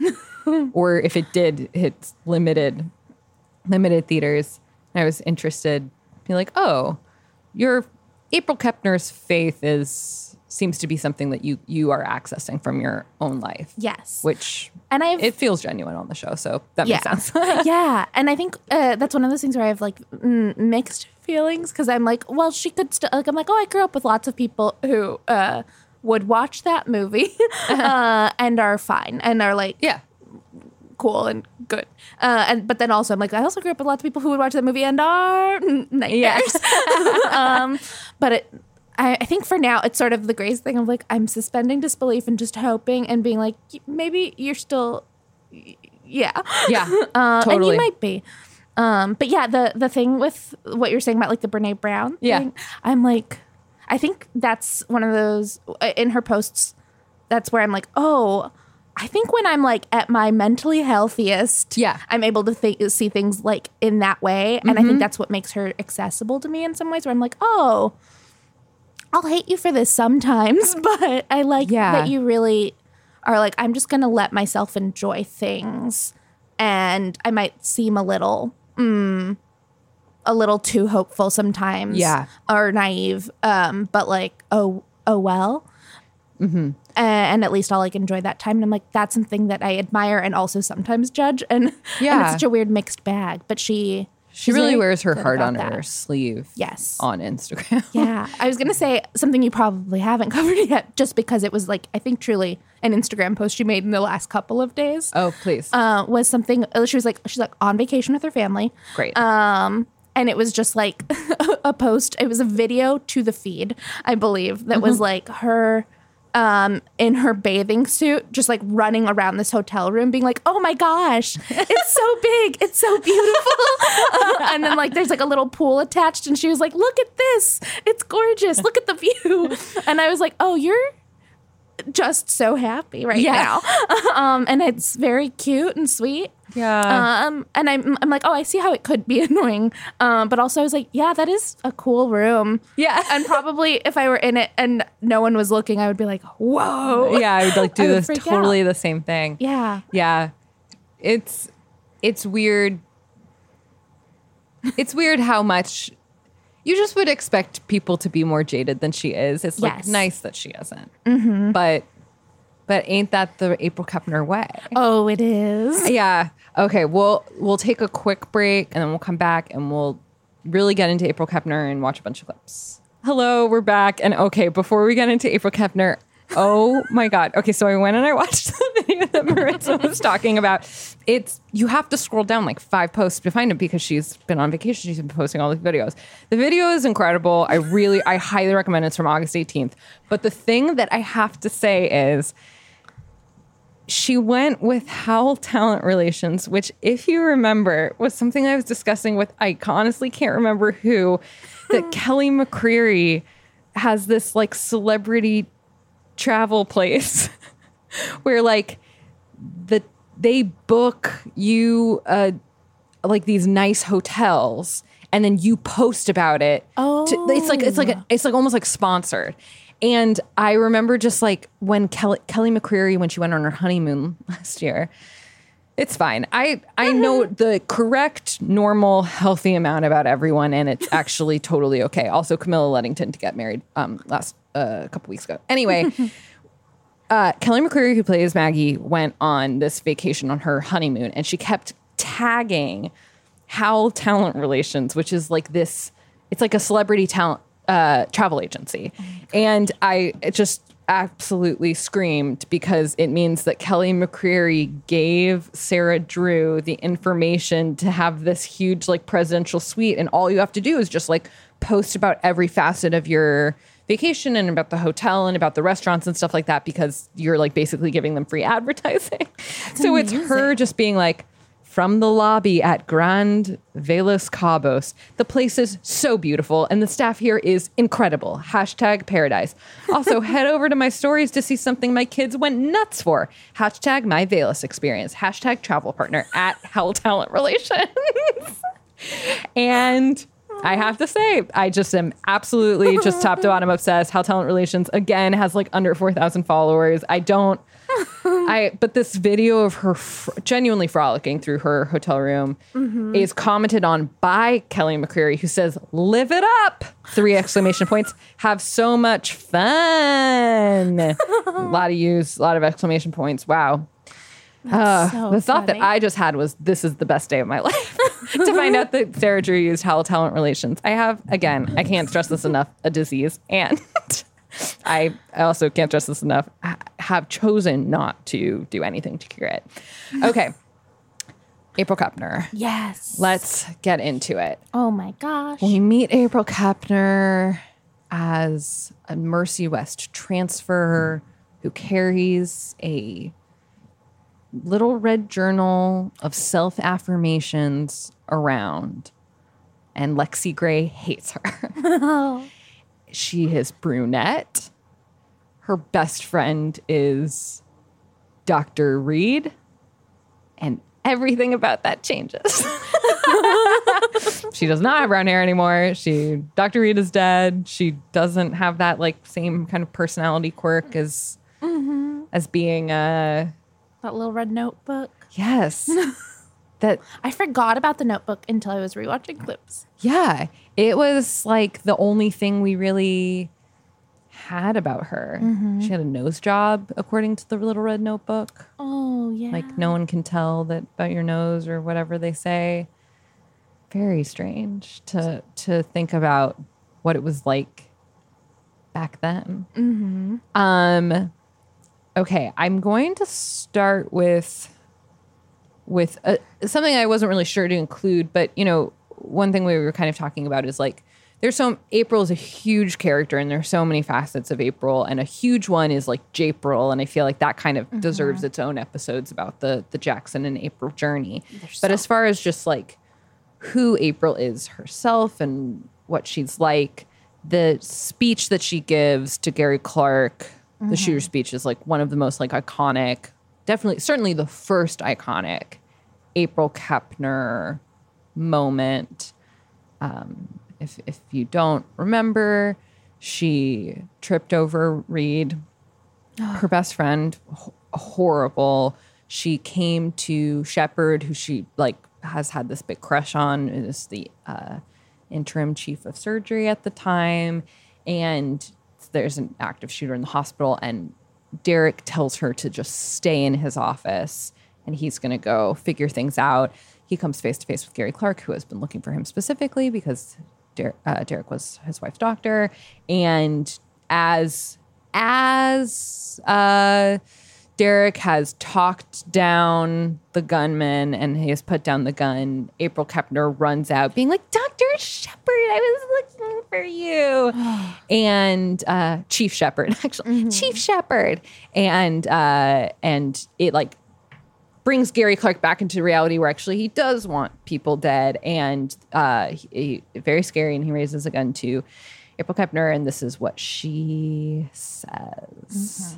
or if it did, hit limited limited theaters. I was interested, be like, oh, your April Kepner's faith is seems to be something that you you are accessing from your own life. Yes. Which And I've it feels genuine on the show, so that yeah. makes sense. Yeah. And I think uh, that's one of those things where I have like mm, mixed feelings, because I'm like, well, she could still, like, I'm like, oh, I grew up with lots of people who uh, would watch that movie uh, and are fine and are like, Yeah. cool and good. Uh, and but then also I'm like, I also grew up with lots of people who would watch that movie and are n- nightmares. um, but it, I, I think for now it's sort of the Grace thing of like, I'm suspending disbelief and just hoping and being like, y- maybe you're still, y- yeah, Yeah. uh, and totally. you might be. Um, but yeah, the the thing with what you're saying about like the Brene Brown Yeah. thing, I'm like, I think that's one of those uh, in her posts. That's where I'm like, oh, I think when I'm like at my mentally healthiest, Yeah. I'm able to th- see things like in that way, and I think that's what makes her accessible to me in some ways. Where I'm like, oh, I'll hate you for this sometimes, but I like Yeah. that you really are like, I'm just gonna let myself enjoy things, and I might seem a little. Mm, a little too hopeful sometimes, Yeah. or naive. Um, but like, oh, oh well. Mm-hmm. And at least I'll like enjoy that time. And I'm like, that's something that I admire and also sometimes judge. And, Yeah. and it's such a weird mixed bag. But she, She she's really very wears her good heart about on that. her sleeve. Yes. On Instagram. Yeah. I was gonna say something you probably haven't covered yet, just because it was like, I think truly an Instagram post she made in the last couple of days. Oh, please. Uh, was something she was like she's like on vacation with her family. Great. Um, and it was just like a post. It was a video to the feed, I believe, that was like her um, in her bathing suit, just like running around this hotel room, being like, "Oh my gosh, it's so big, it's so beautiful." And then like there's like a little pool attached, and she was like, "Look at this, it's gorgeous. Look at the view." And I was like, "Oh, you're just so happy right Yeah. now," um, and it's very cute and sweet. Yeah. Um, and I'm, I'm like, oh, I see how it could be annoying. Um, but also I was like, yeah, that is a cool room. Yeah. And probably if I were in it and no one was looking, I would be like, whoa. yeah, I would like I do would this freak totally out. the same thing. Yeah. Yeah. It's it's weird. It's weird how much you just would expect people to be more jaded than she is. It's like Yes. nice that she isn't. Mm-hmm. But but ain't that the April Kepner way? Oh, it is. Yeah. Okay. We'll we'll take a quick break and then we'll come back and we'll really get into April Kepner and watch a bunch of clips. Hello, we're back. And okay, before we get into April Kepner, oh my God. Okay, so I went and I watched the video that Maritza was talking about. It's you have to scroll down like five posts to find it because she's been on vacation. She's been posting all these videos. The video is incredible. I really, I highly recommend it. It's from August eighteenth. But the thing that I have to say is she went with Howl Talent Relations, which, if you remember, was something I was discussing with, I honestly can't remember who, that Kelly McCreary has this like celebrity travel place where like the they book you uh, like these nice hotels and then you post about it. Oh. To, it's like it's like a, it's like almost like sponsored. And I remember just like when Kelly, Kelly McCreary, when she went on her honeymoon last year, it's fine. I, I know the correct, normal, healthy amount about everyone, and it's actually totally okay. Also, Camilla Luddington to get married um, last uh, a couple weeks ago. Anyway, uh, Kelly McCreary, who plays Maggie, went on this vacation on her honeymoon, and she kept tagging Howl Talent Relations, which is like this, it's like a celebrity talent uh, travel agency. And I just absolutely screamed because it means that Kelly McCreary gave Sarah Drew the information to have this huge like presidential suite. And all you have to do is just like post about every facet of your vacation and about the hotel and about the restaurants and stuff like that, because you're like basically giving them free advertising. So it's her just being like, from the lobby at Grand Velas Cabos. The place is so beautiful and the staff here is incredible. Hashtag paradise. Also, head over to my stories to see something my kids went nuts for. Hashtag my Velas experience. Hashtag travel partner at Howl Talent Relations. And I have to say, I just am absolutely just top to bottom obsessed. Howl Talent Relations, again, has like under four thousand followers. I don't... I but this video of her fr- genuinely frolicking through her hotel room mm-hmm. is commented on by Kelly McCreary, who says, "Live it up!" Three exclamation points. Have so much fun. A lot of use, a lot of exclamation points. Wow. Uh, so the thought funny. that I just had was, this is the best day of my life. To find out that Sarah Drew used Howl Talent Relations. I have, again, I can't stress this enough, a disease. And I also can't stress this enough, I have chosen not to do anything to cure it. Okay. April Kepner. Yes. Let's get into it. Oh my gosh. We meet April Kepner as a Mercy West transfer who carries a little red journal of self-affirmations around. And Lexi Gray hates her. She is brunette. Her best friend is Doctor Reed. And everything about that changes. She does not have brown hair anymore. She Doctor Reed is dead. She doesn't have that like same kind of personality quirk as mm-hmm. as being a That little red notebook. yes. That I forgot about the notebook until I was rewatching clips. yeah, it was like the only thing we really had about her. Mm-hmm. She had a nose job, according to the Little Red Notebook. Oh, yeah. Like no one can tell that about your nose or whatever they say. Very strange to to think about what it was like back then. Mm-hmm. Um, okay, I'm going to start with with a, something I wasn't really sure to include, but you know, one thing we were kind of talking about is like there's so April is a huge character, and there's so many facets of April, and a huge one is like Japril, and I feel like that kind of mm-hmm. deserves its own episodes about the the Jackson and April journey. There's but so- as far as just like who April is herself and what she's like, the speech that she gives to Gary Clark, mm-hmm. the shooter speech, is like one of the most like iconic, definitely, certainly the first iconic April Kepner moment. Um, if if you don't remember, she tripped over Reed, her best friend, h- horrible. She came to Shepard, who she like has had this big crush on, is the uh, interim chief of surgery at the time, and there's an active shooter in the hospital, and Derek tells her to just stay in his office, and he's going to go figure things out. He comes face to face with Gary Clark, who has been looking for him specifically because Der- uh, Derek was his wife's doctor. And as as uh, Derek has talked down the gunman and he has put down the gun, April Kepner runs out being like, Doctor Shepard, I was looking for you. and uh, Chief Shepard, actually. Mm-hmm. Chief Shepard. And, uh, and it like brings Gary Clark back into reality where actually he does want people dead. And uh, he, he, very scary. And he raises a gun to April Kepner. And this is what she says.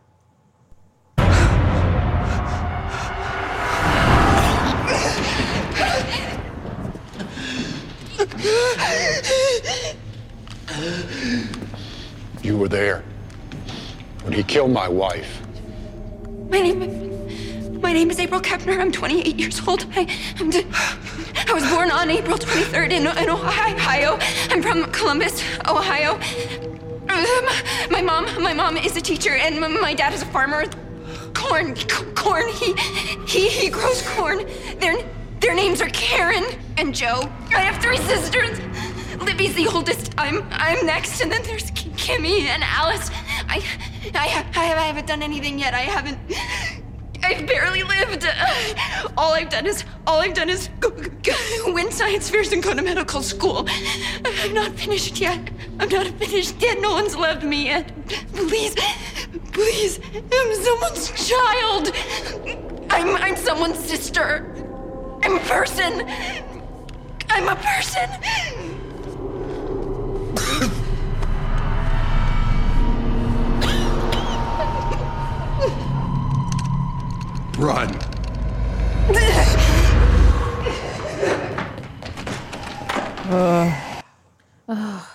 Mm-hmm. You were there when he killed my wife. My name My name is April Kepner. I'm twenty-eight years old. I, I'm d- I was born on April twenty-third in, in Ohio. I'm from Columbus, Ohio. Um, my mom, my mom is a teacher, and my dad is a farmer. Corn, c- corn. He, he, he grows corn. Their, their names are Karen and Joe. I have three sisters. Libby's the oldest. I'm, I'm next, and then there's K- Kimmy and Alice. I, I, I, I haven't done anything yet. I haven't. I've barely lived. All I've done is, all I've done is go, go, win science fairs and go to medical school. I'm not finished yet. I'm not finished yet. No one's loved me yet. Please, please, I'm someone's child. I'm, I'm someone's sister. I'm a person. I'm a person. Run. uh. Oh.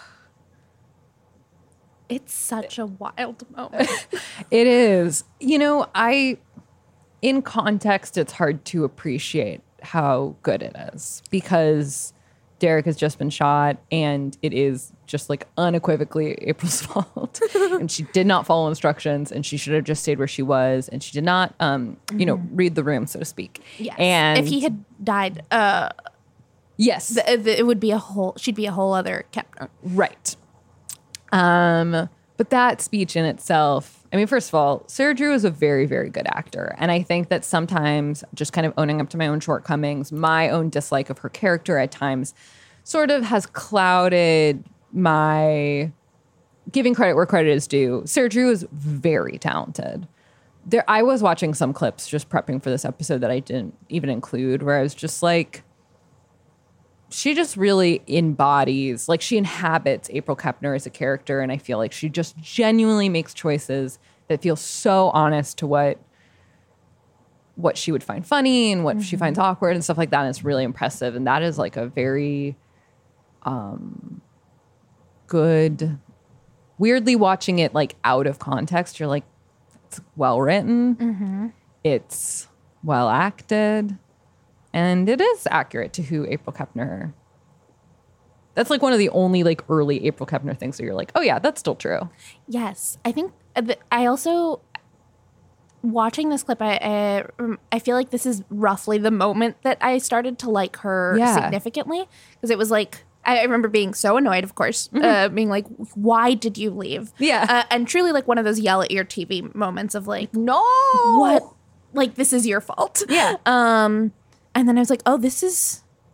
It's such a wild moment. It is. You know, I, in context, it's hard to appreciate how good it is because Derek has just been shot and it is just like unequivocally April's fault. And she did not follow instructions and she should have just stayed where she was. And she did not, um, mm-hmm. you know, read the room, so to speak. Yes. And if he had died, uh, yes, th- th- it would be a whole, she'd be a whole other Kepner. Right. Um, but that speech in itself, I mean, first of all, Sarah Drew is a very, very good actor. And I think that sometimes just kind of owning up to my own shortcomings, my own dislike of her character at times sort of has clouded my giving credit where credit is due. Sarah Drew is very talented. There, I was watching some clips just prepping for this episode that I didn't even include, where I was just like, she just really embodies, like she inhabits April Kepner as a character. And I feel like she just genuinely makes choices that feel so honest to what what she would find funny and what mm-hmm. she finds awkward and stuff like that. And it's really impressive. And that is like a very um, good, weirdly watching it like out of context. You're like, it's well written. Mm-hmm. It's well acted. And it is accurate to who April Kepner. That's like one of the only like early April Kepner things that you're like, oh yeah, that's still true. Yes, I think I also watching this clip. I I, I feel like this is roughly the moment that I started to like her yeah. significantly because it was like I remember being so annoyed, of course, mm-hmm. uh, being like, why did you leave? Yeah, uh, and truly like one of those yell at your T V moments of like, no, what? Like this is your fault. Yeah. Um. And then I was like, oh, this is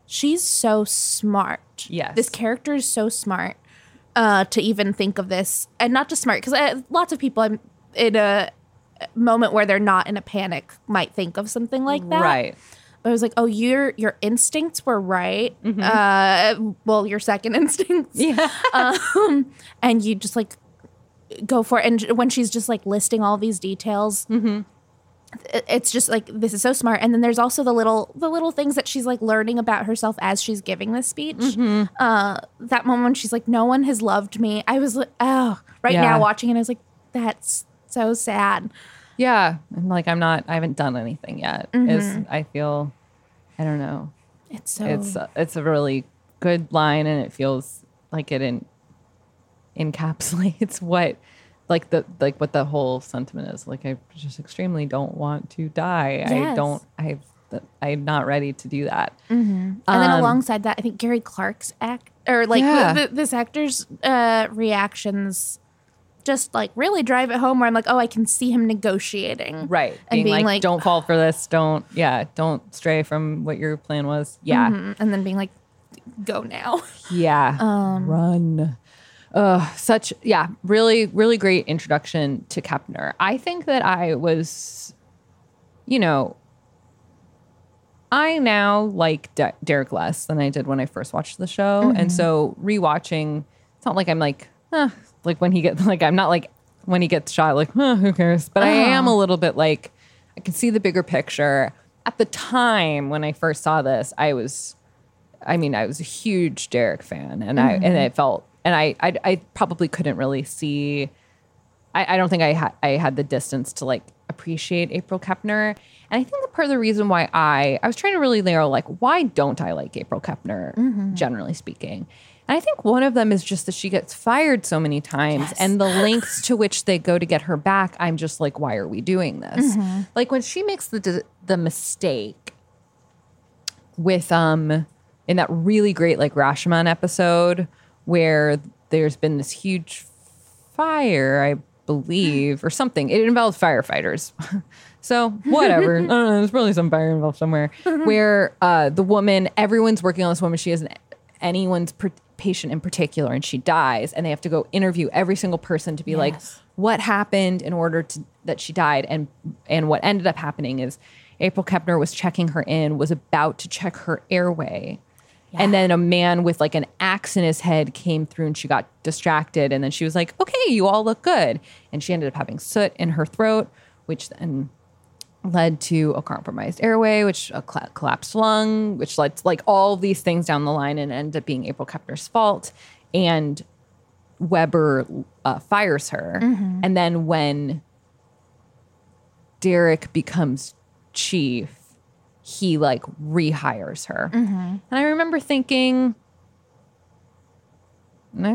she's so smart. Yes. This character is so smart uh, to even think of this. And not just smart, because uh, lots of people I'm in a moment where they're not in a panic might think of something like that. Right. But I was like, oh, your your instincts were right. Mm-hmm. Uh, well, your second instincts. Yeah. um, and you just like go for it. And when she's just like listing all these details, Mm-hmm. it- it's just like, this is so smart. And then there's also the little the little things that she's like learning about herself as she's giving this speech. Mm-hmm. Uh, that moment when she's like, no one has loved me. I was like, oh, right Yeah. now watching it, I was like, that's so sad. Yeah. And like, I'm not, I haven't done anything yet. Is I feel, I don't know. It's so It's, uh, it's a really good line, and it feels like it in, encapsulates what, like the, like what the whole sentiment is. Like, I just extremely don't want to die. I Yes. don't, I've, I'm not ready to do that. And then Um, alongside that, I think Gary Clark's act, or like Yeah. the, the, this actor's uh, reactions, just like really drive it home. Where I'm like, oh, I can see him negotiating, Right. and being, like, don't fall for this. Don't, yeah, don't stray from what your plan was. Yeah. Mhm. and then being like, go now. Yeah. Um, Run. Ugh, such, yeah, really, really great introduction to Kepner. I think that I was, you know, I now like De- Derek less than I did when I first watched the show. Mm-hmm. And so rewatching, it's not like I'm like, huh, like when he gets, like, I'm not like, when he gets shot, like, huh, who cares? But I am a little bit like, I can see the bigger picture. At the time when I first saw this, I was, I mean, I was a huge Derek fan, and I and it felt, and I, I, I probably couldn't really see. I, I don't think I had I had the distance to like appreciate April Kepner, and I think that part of the reason why I I was trying to really narrow like why don't I like April Kepner, generally speaking. And I think one of them is just that she gets fired so many times, Yes. and the lengths to which they go to get her back. I'm just like, why are we doing this? Like when she makes the the mistake with um in that really great like Rashomon episode where there's been this huge fire, I believe, or something. It involves firefighters. So whatever. I don't know, there's probably some fire involved somewhere where uh, the woman, everyone's working on this woman. She isn't anyone's per- patient in particular, and she dies, and they have to go interview every single person to be like, Yes. what happened in order to that she died. And and what ended up happening is April Kepner was checking her in, was about to check her airway. And then a man with like an axe in his head came through, and she got distracted. And then she was like, okay, you all look good. And she ended up having soot in her throat, which then led to a compromised airway, which a cla collapsed lung, which led to like all these things down the line, and ended up being April Kepner's fault. And Weber uh, fires her. And then when Derek becomes chief, he like rehires her. And I remember thinking, "No-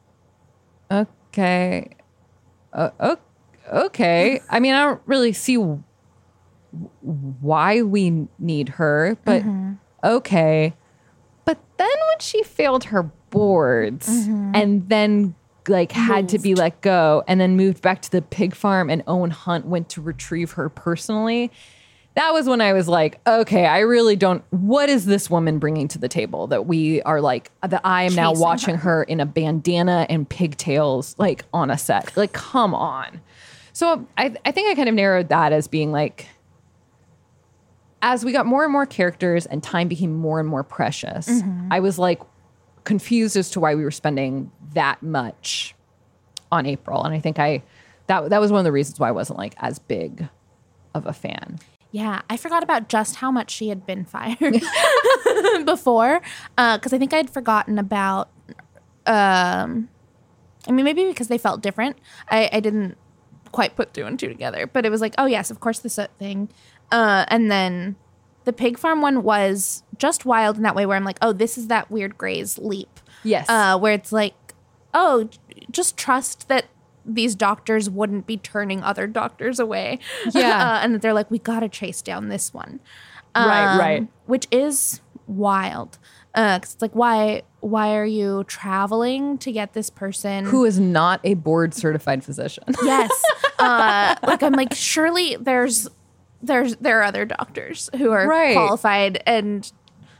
okay, uh, o- okay. I mean, I don't really see w- why we need her, but okay. But then when she failed her boards and then like had to be let go and then moved back to the pig farm, and Owen Hunt went to retrieve her personally, that was when I was like, okay, I really don't, what is this woman bringing to the table that we are like, that I am now Chasing watching her. in a bandana and pigtails, like on a set. Like, come on. So I, I think I kind of narrowed that as being like, as we got more and more characters and time became more and more precious, I was like confused as to why we were spending that much on April. And I think I, that, that was one of the reasons why I wasn't like as big of a fan. Yeah, I forgot about just how much she had been fired before, because I think I'd forgotten about. Um, I mean, maybe because they felt different. I, I didn't quite put two and two together, but it was like, oh yes, of course the soot thing, uh, and then the pig farm one was just wild in that way, where I'm like, oh, this is that weird Grey's leap. Yes. uh, where it's like, oh, just trust that these doctors wouldn't be turning other doctors away. Yeah. uh, and that they're like, we got to chase down this one. Right, right. Which is wild. Uh, 'cause it's like, why, why are you traveling to get this person? Who is not a board certified physician. Yes. uh, like, I'm like, surely there's, there's, there are other doctors who are Right. qualified and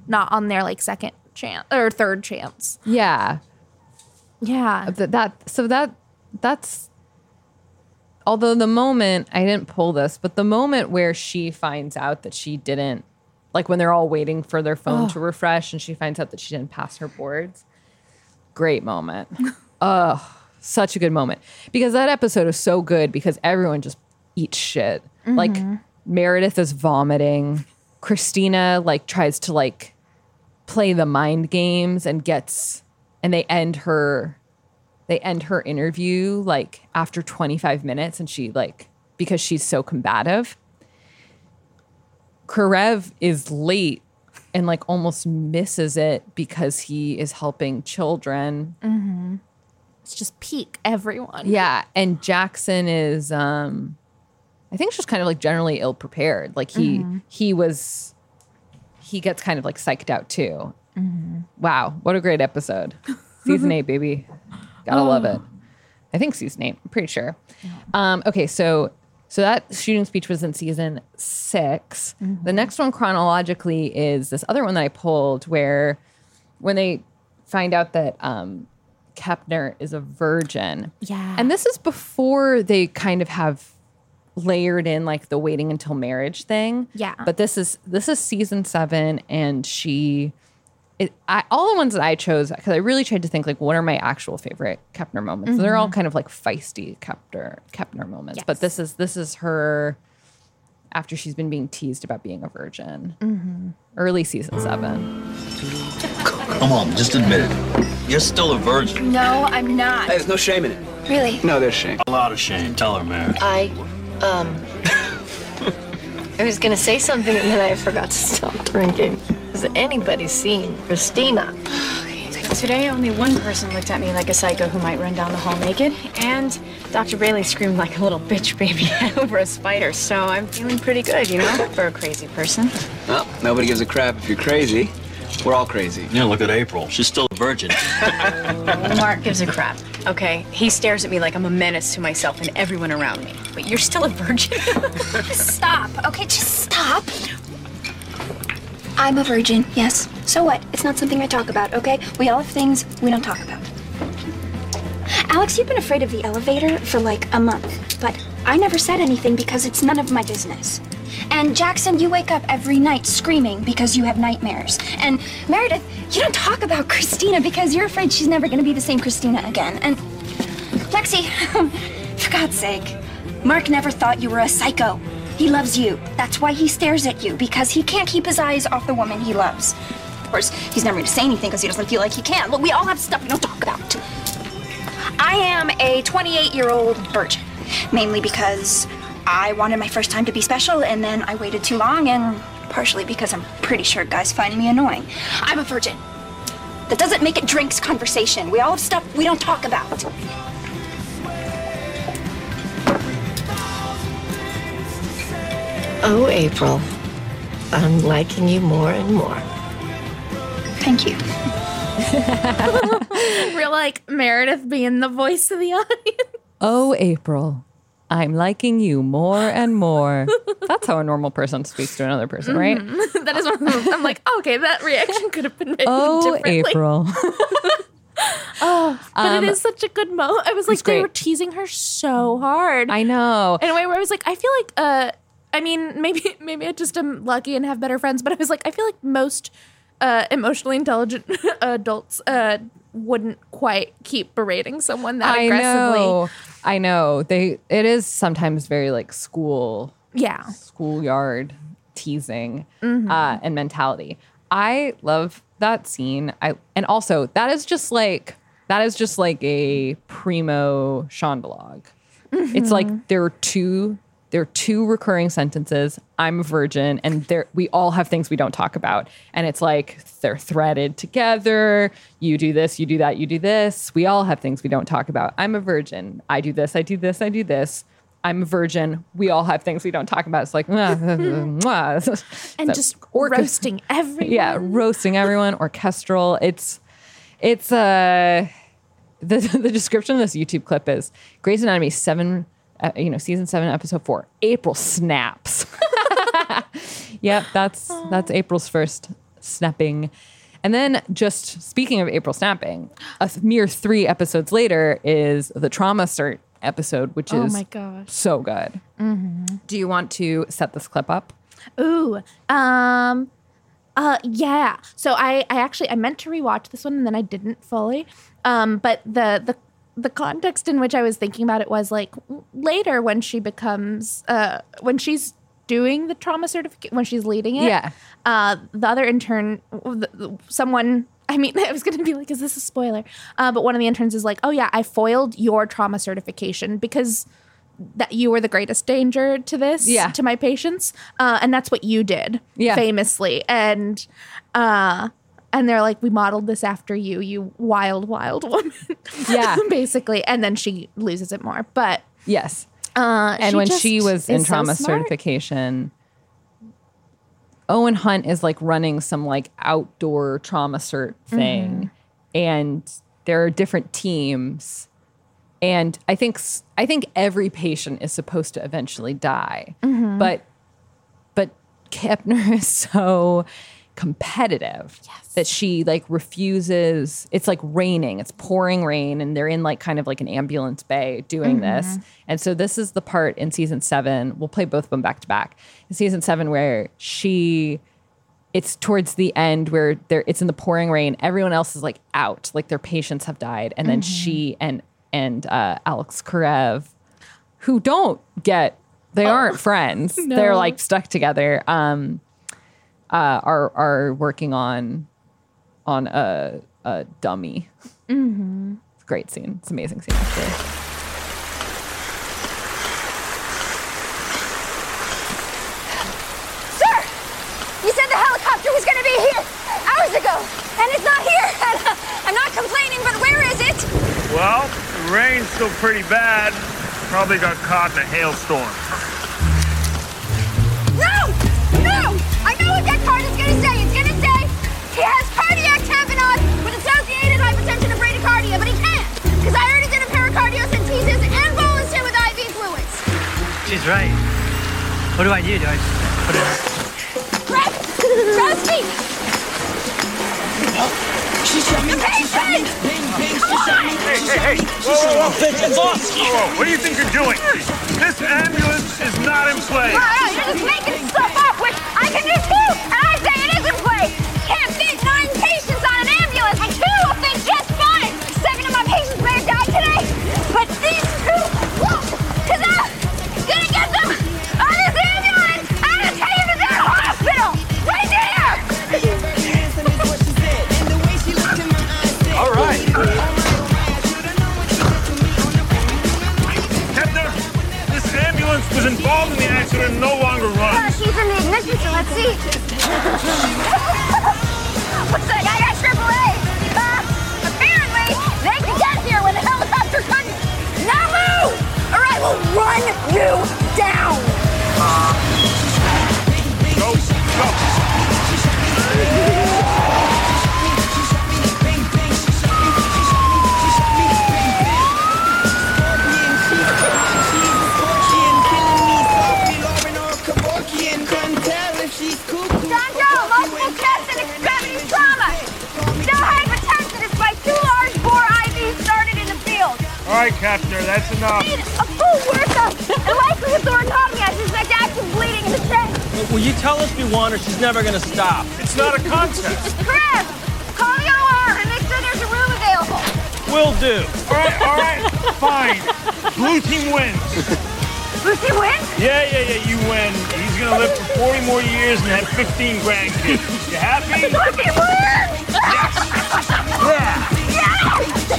not on their like second chance or third chance. Yeah. Yeah. That, that so that that's although the moment I didn't pull this, but the moment where she finds out that she didn't, like when they're all waiting for their phone Oh. to refresh and she finds out that she didn't pass her boards. Great moment. Oh, such a good moment. Because that episode is so good because everyone just eats shit. Mm-hmm. Like Meredith is vomiting. Christina like tries to like play the mind games and gets and they end her they end her interview like after twenty-five minutes and she like because she's so combative. Karev is late and like almost misses it because he is helping children. It's just peak everyone. Yeah, and Jackson is um I think just kind of like generally ill prepared. Like he Mm-hmm. he was he gets kind of like psyched out too. Mm-hmm. Wow, what a great episode. Season eight, baby. Gotta love Oh. it. I think season eight, I'm pretty sure. Um, okay, so so that shooting speech was in season six. Mm-hmm. The next one chronologically is this other one that I pulled where when they find out that um Kepner is a virgin. Yeah. And this is before they kind of have layered in like the waiting until marriage thing. Yeah. But this is this is season seven and she it, I, all the ones that I chose because I really tried to think like what are my actual favorite Kepner moments. They're all kind of like feisty Kepner Kepner moments. Yes. But this is this is her after she's been being teased about being a virgin. Early season seven. Come on, just admit it. You're still a virgin. No, I'm not. Hey, there's no shame in it. Really? No, there's shame. A lot of shame. Tell her, Mary. I, um, I was gonna say something and then I forgot to stop drinking. Has anybody seen Christina? Today, only one person looked at me like a psycho who might run down the hall naked, and Doctor Bailey screamed like a little bitch baby over a spider, so I'm feeling pretty good, you know, for a crazy person. Well, nobody gives a crap if you're crazy. We're all crazy. Yeah, look at April. She's still a virgin. Mark gives a crap, okay? He stares at me like I'm a menace to myself and everyone around me. But you're still a virgin? Stop, okay? Just stop. I'm a virgin, yes. So what? It's not something I talk about, okay? We all have things we don't talk about. Alex, you've been afraid of the elevator for like a month, but I never said anything because it's none of my business. And Jackson, you wake up every night screaming because you have nightmares. And Meredith, you don't talk about Christina because you're afraid she's never gonna be the same Christina again. And Lexi, for God's sake, Mark never thought you were a psycho. He loves you. That's why he stares at you, because he can't keep his eyes off the woman he loves. Of course, he's never gonna say anything because he doesn't feel like he can. Look, we all have stuff we don't talk about. I am a twenty-eight-year-old virgin, mainly because I wanted my first time to be special, and then I waited too long, and partially because I'm pretty sure guys find me annoying. I'm a virgin. That doesn't make it drinks conversation. We all have stuff we don't talk about. Oh, April, I'm liking you more and more. Thank you. Real like Meredith being the voice of the audience. Oh, April, I'm liking you more and more. That's how a normal person speaks to another person, right? That is one of those. I'm like, oh, okay, that reaction could have been written Oh, differently. April. But it is such a good moment. I was like, it's they great. were teasing her so hard. I know. in a way where I was like, I feel like, uh, I mean, maybe maybe I just am lucky and have better friends, but I was like, I feel like most uh, emotionally intelligent adults uh, wouldn't quite keep berating someone that I aggressively. know. I know. They. It is sometimes very like school, Yeah. schoolyard teasing Mm-hmm. uh, and mentality. I love that scene. I and also that is just like that is just like a primo Shondalag. Mm-hmm. It's like there are two there are two recurring sentences. I'm a virgin, and there we all have things we don't talk about. And it's like they're threaded together. You do this, you do that, you do this. We all have things we don't talk about. I'm a virgin. I do this, I do this, I do this. I'm a virgin. We all have things we don't talk about. It's like, mwah, mwah. And So, just orca- roasting everyone. Yeah, roasting everyone, orchestral. It's, it's uh, the the description of this YouTube clip is Grey's Anatomy seven, uh, you know, season seven, episode four. April snaps. Yep, that's that's April's first snapping. And then just speaking of April snapping, a th- mere three episodes later is the Trauma Cert episode, which Oh is my gosh. so good. Mm-hmm. Do you want to set this clip up? Ooh. Um uh yeah. So I I actually I meant to rewatch this one and then I didn't fully. Um but the the the context in which I was thinking about it was like later when she becomes uh when she's doing the trauma certificate, when she's leading it. Yeah. Uh the other intern the, the- someone I mean, I was going to be like, is this a spoiler? Uh, but one of the interns is like, oh, yeah, I foiled your trauma certification because that you were the greatest danger to this, Yeah. to my patients. Uh, and that's what you did, Yeah. famously. And uh, and they're like, we modeled this after you, you wild, wild woman. Yeah. Basically. And then she loses it more. But Yes. uh, And she when just she was in is so trauma smart. certification, Owen Hunt is like running some like outdoor trauma cert thing. Mm-hmm. And there are different teams. And I think s- I think every patient is supposed to eventually die. Mm-hmm. But but Kepner is so competitive that she like refuses. It's like raining, it's pouring rain, and they're in like kind of like an ambulance bay doing this. And so this is the part in season seven. We'll play both of them back to back. In season seven, where she, it's towards the end where they're it's in the pouring rain. Everyone else is like out, like their patients have died, and then she and and uh, Alex Karev, who don't get, they aren't friends. They're like stuck together. Um, uh, are are working on on a a dummy. Mm-hmm. It's a great scene. It's an amazing scene actually. Sir! You said the helicopter was gonna be here hours ago, and it's not here. And, uh, I'm not complaining, but where is it? Well, the rain's still pretty bad. Probably got caught in a hailstorm. No! No! I know what that card is gonna say. It's gonna say he has cardiac tamponade with associated hypertension and bradycardia, but he can't, because I already did a pericardiocentesis and bolused him with I V fluids. She's right. What do I do? Do I just put it? Grab! Trust me! The patient! Hey, hey, hey! Whoa, whoa, whoa! Whoa, whoa! What do you think you're doing? This ambulance is not in play. No, no, you're just making stuff up, which I can do too! And I say it is in play! Can't fit nine patients on an ambulance, and two will fit just fine! Seven of my patients may have died today, but these two won't! Because I'm gonna get them on this ambulance out of Taven's Hospital! Right there! All right. Kepner, this ambulance was involved in the accident and no longer Uh, runs. she's in the ignition, so let's see. Looks like I got triple A. Uh, apparently, they can get here when the helicopter comes. Now move! Or I will run you down! Go, go. Sandra, multiple chest and extremity trauma. Still hypertension despite two large bore I Vs started in the field. All right, Kepner, that's enough. Need a full workup and likely a thoracotomy. I suspect active bleeding in the chest. Will you tell us we want her? She's never gonna stop. It's not a contest. Chris, call the O R and make sure there's a room available. Will do. All right, all right, fine. Blue team wins. Lucy wins? Yeah, yeah, yeah, you win. He's gonna live for forty more years and have fifteen grandkids. You happy? Lucy wins! Yeah.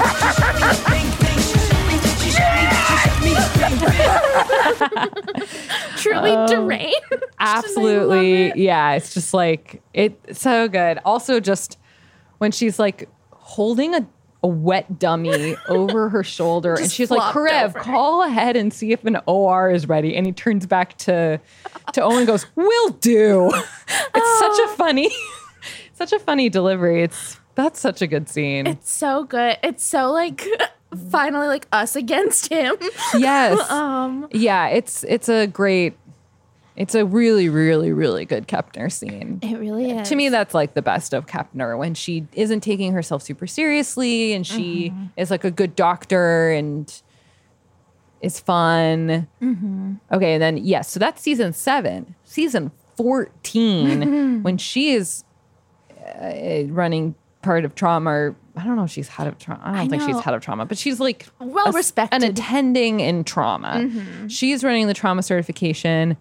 Truly Um, deranged. Absolutely. Yeah. It's just like, it's so good. Also, just when she's like holding a, a wet dummy over her shoulder and Just she's like, flopped Karev, over. call ahead and see if an O R is ready. And he turns back to, to Owen and goes, will do. It's such a funny, such a funny delivery. It's, that's such a good scene. It's so good. It's so like finally like us against him. Yes. um Yeah, it's it's a great It's a really, really, really good Kepner scene. It really is. To me, that's like the best of Kepner when she isn't taking herself super seriously and she Mm-hmm. is like a good doctor and is fun. Mm-hmm. Okay, and then, yes, so that's season seven. Season fourteen, when she is uh, running part of trauma, or I don't know if she's head of trauma. I don't I think she's know. head of trauma, but she's like Well a s- respected. an attending in trauma. Mhm. She's running the trauma certification.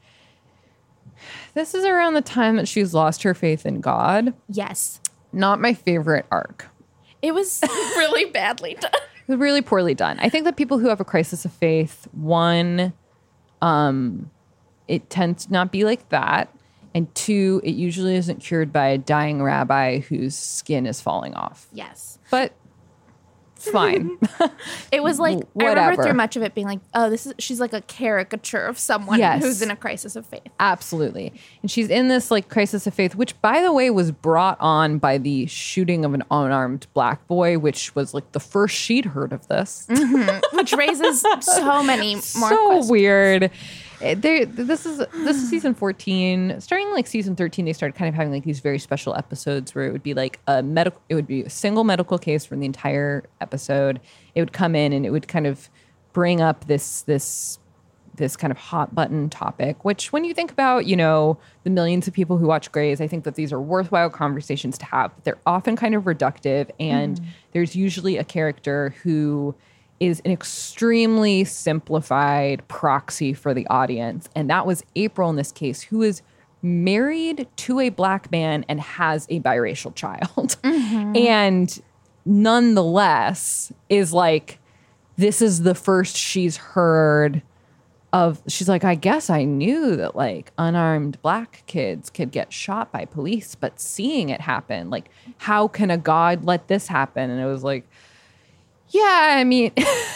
This is around the time that she's lost her faith in God. Yes. Not my favorite arc. It was really badly done. It was really poorly done. I think that people who have a crisis of faith, one, um, it tends to not be like that. And two, it usually isn't cured by a dying rabbi whose skin is falling off. Yes. But it's fine. It was like, I remember Whatever. through much of it being like, oh, this is, she's like a caricature of someone Yes. who's in a crisis of faith. Absolutely. And she's in this like crisis of faith, which by the way was brought on by the shooting of an unarmed black boy, which was like the first she'd heard of this. Mm-hmm. Which raises so many more so questions. weird. Eh, There, this is this is season fourteen. Starting like season thirteen, they started kind of having like these very special episodes where it would be like a medical. It would be a single medical case from the entire episode. It would come in and it would kind of bring up this this this kind of hot button topic. Which, when you think about, you know, the millions of people who watch Grey's, I think that these are worthwhile conversations to have. But they're often kind of reductive, and Mm. there's usually a character who is an extremely simplified proxy for the audience. And that was April in this case, who is married to a black man and has a biracial child. And nonetheless is like, this is the first she's heard of, she's like, I guess I knew that like unarmed black kids could get shot by police, but seeing it happen, like, how can a God let this happen? And it was like, yeah, I mean,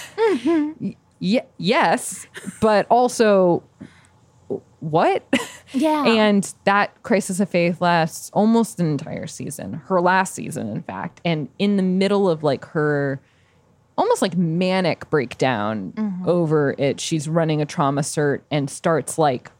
y- yes, but also, what? Yeah. And that crisis of faith lasts almost an entire season, her last season, in fact. And in the middle of like her almost like manic breakdown Mhm. over it, she's running a trauma cert and starts like,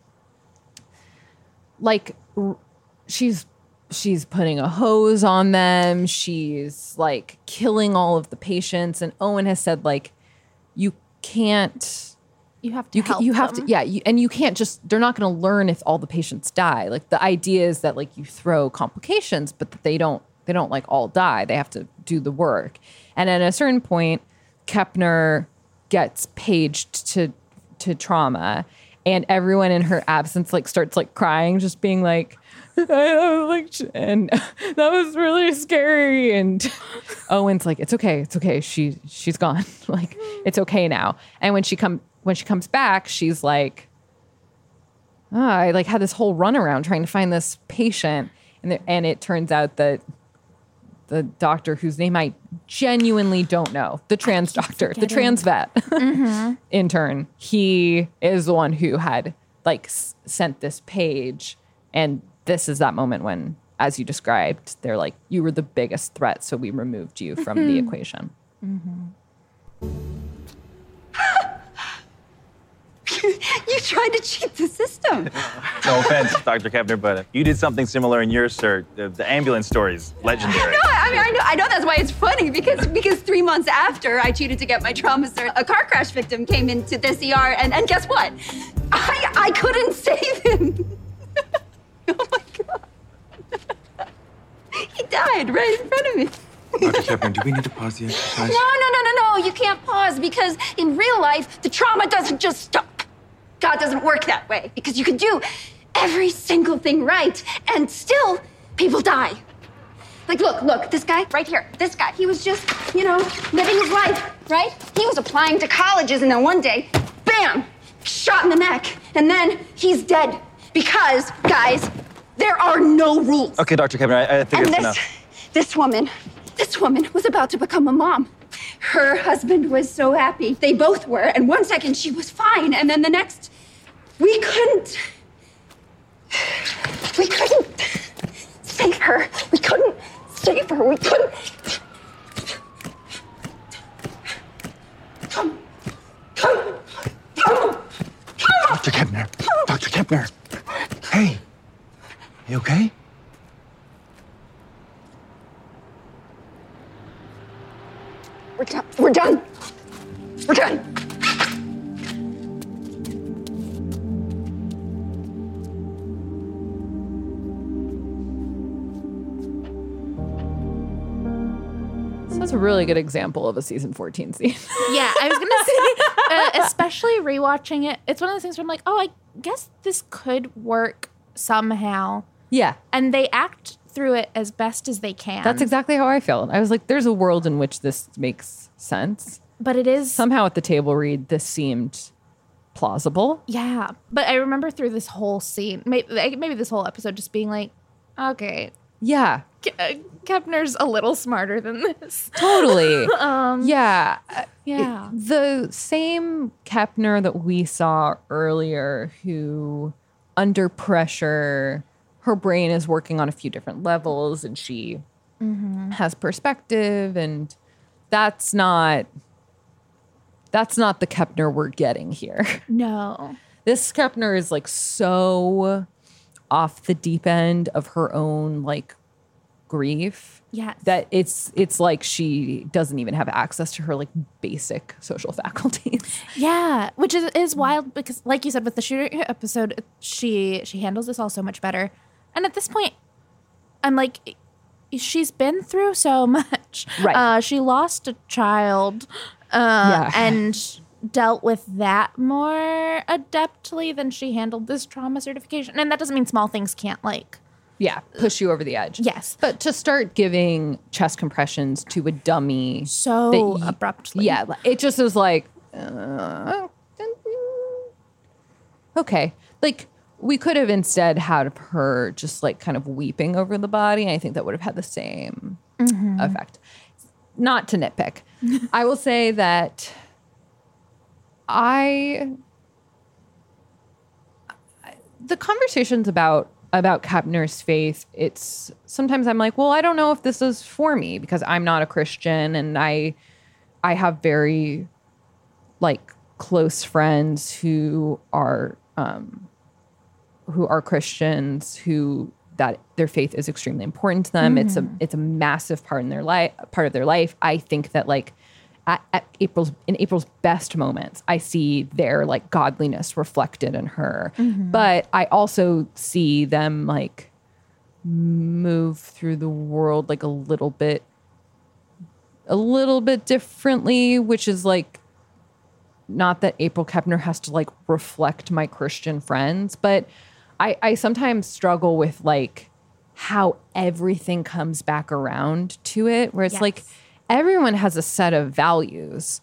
like r- she's she's putting a hose on them. She's like killing all of the patients. And Owen has said like, you can't, You have to you can, help you have them. to, yeah. You, and you can't just, they're not going to learn if all the patients die. Like the idea is that like you throw complications, but that they don't, they don't like all die. They have to do the work. And at a certain point, Kepner gets paged to, to trauma, and everyone in her absence like starts like crying, just being like, I like, and that was really scary. And Owen's like, it's okay, it's okay. She she's gone. Like, it's okay now. And when she come when she comes back, she's like, oh, I like had this whole runaround trying to find this patient, and the, and it turns out that the doctor whose name I genuinely don't know, the trans doctor, the forgetting. trans vet Mhm. intern, he is the one who had like s- sent this page. And this is that moment when, as you described, they're like, you were the biggest threat, so we removed you from the Mhm. equation. You tried to cheat the system. No offense, Doctor Kepner, but you did something similar in your cert. The, the ambulance story is legendary. No, I mean I know I know that's why it's funny because because three months after I cheated to get my trauma cert, a car crash victim came into this E R and, and guess what? I I couldn't save him. Oh my god. He died right in front of me. Doctor Kepner, do we need to pause the exercise? No, no, no, no, no. You can't pause because in real life, the trauma doesn't just stop. God doesn't work that way because you can do every single thing right and still people die. Like, look, look, this guy right here, this guy, he was just, you know, living his life, right? He was applying to colleges and then one day, bam, shot in the neck. And then he's dead because, guys, there are no rules. Okay, Doctor Kepner, I, I think And it's this, enough. this woman, this woman was about to become a mom. Her husband was so happy. They both were. And one second she was fine. And then the next, we couldn't, we couldn't save her. We couldn't save her. We couldn't. Come, come, come, come. Doctor Kepner. Doctor Kepner. You okay? We're done. We're done. We're done. So that's a really good example of a season fourteen scene. Yeah, I was gonna say, uh, especially rewatching it, it's one of those things where I'm like, oh, I guess this could work somehow. Yeah. And they act through it as best as they can. That's exactly how I felt. I was like, there's a world in which this makes sense. But it is... Somehow at the table read, this seemed plausible. Yeah. But I remember through this whole scene, maybe, maybe this whole episode just being like, okay. Yeah. Ke- uh, Kepner's a little smarter than this. Totally. um, yeah. Yeah. It- the same Kepner that we saw earlier who, under pressure, her brain is working on a few different levels and she Mhm. has perspective, and that's not that's not the Kepner we're getting here. No. This Kepner is like so off the deep end of her own like grief. Yes. That it's it's like she doesn't even have access to her like basic social faculties. Yeah, which is, is wild because, like you said, with the shooter episode, she she handles this all so much better. And at this point, I'm like, she's been through so much. Right. Uh, she lost a child uh, Yeah. and dealt with that more adeptly than she handled this trauma certification. And that doesn't mean small things can't, like... Yeah, push you over the edge. Yes. But to start giving chest compressions to a dummy so that y- abruptly. Yeah, it just was like, uh, okay. Like, we could have instead had her just like kind of weeping over the body. I think that would have had the same Mhm. effect. Not to nitpick. I will say that I, the conversations about about Kepner's faith, it's sometimes I'm like, well, I don't know if this is for me because I'm not a Christian, and I I have very like close friends who are um who are Christians, who that their faith is extremely important to them. It's a Mhm. it's a massive part in their life part of their life. I think that like at, at April's in April's best moments, I see their like godliness reflected in her. Mhm. But I also see them like move through the world like a little bit a little bit differently, which is like not that April Kepner has to like reflect my Christian friends, but I, I sometimes struggle with like how everything comes back around to it, where it's Yes. like everyone has a set of values.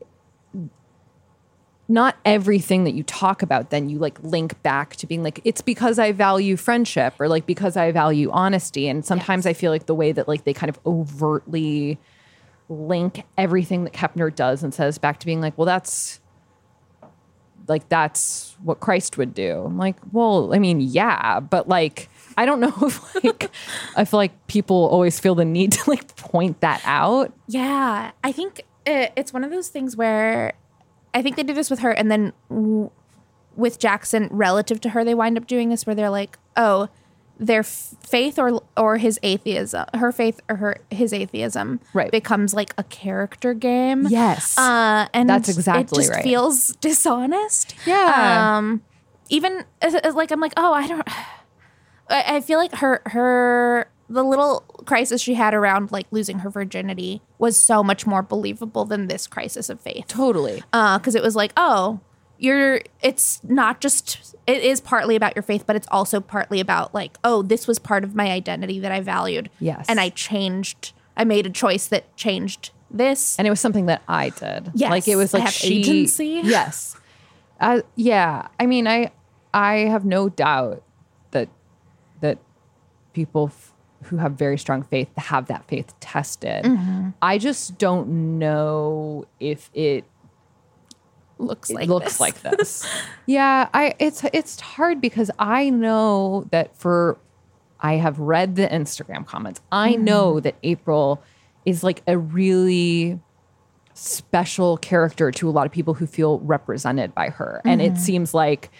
Not everything that you talk about then you like link back to being like, it's because I value friendship or like because I value honesty. And sometimes I feel like the way that like they kind of overtly link everything that Kepner does and says back to being like, well, that's like, that's what Christ would do. I'm like, well, I mean, yeah, but like, I don't know if like, I feel like people always feel the need to like point that out. Yeah, I think it, it's one of those things where I think they do this with her, and then w- with Jackson, relative to her, they wind up doing this where they're like, oh, their f- faith or or his atheism, her faith or her his atheism, right, becomes like a character game. Yes, uh, and that's exactly it just right. feels dishonest. Yeah. um, even as, as, like I'm like, oh, I don't. I, I feel like her her the little crisis she had around like losing her virginity was so much more believable than this crisis of faith. Totally. Uh, because it was like, oh, you're it's not just it is partly about your faith, but it's also partly about like, oh, this was part of my identity that I valued. Yes. And I changed I made a choice that changed this. And it was something that I did. Yes. Like it was I like have she, agency. Yes. Uh, yeah. I mean, I I have no doubt that that people f- who have very strong faith have that faith tested. Mhm. I just don't know if it looks it like looks this. like this. Yeah, I it's it's hard because I know that for I have read the Instagram comments. I Mhm. know that April is like a really special character to a lot of people who feel represented by her. And it Mhm. seems like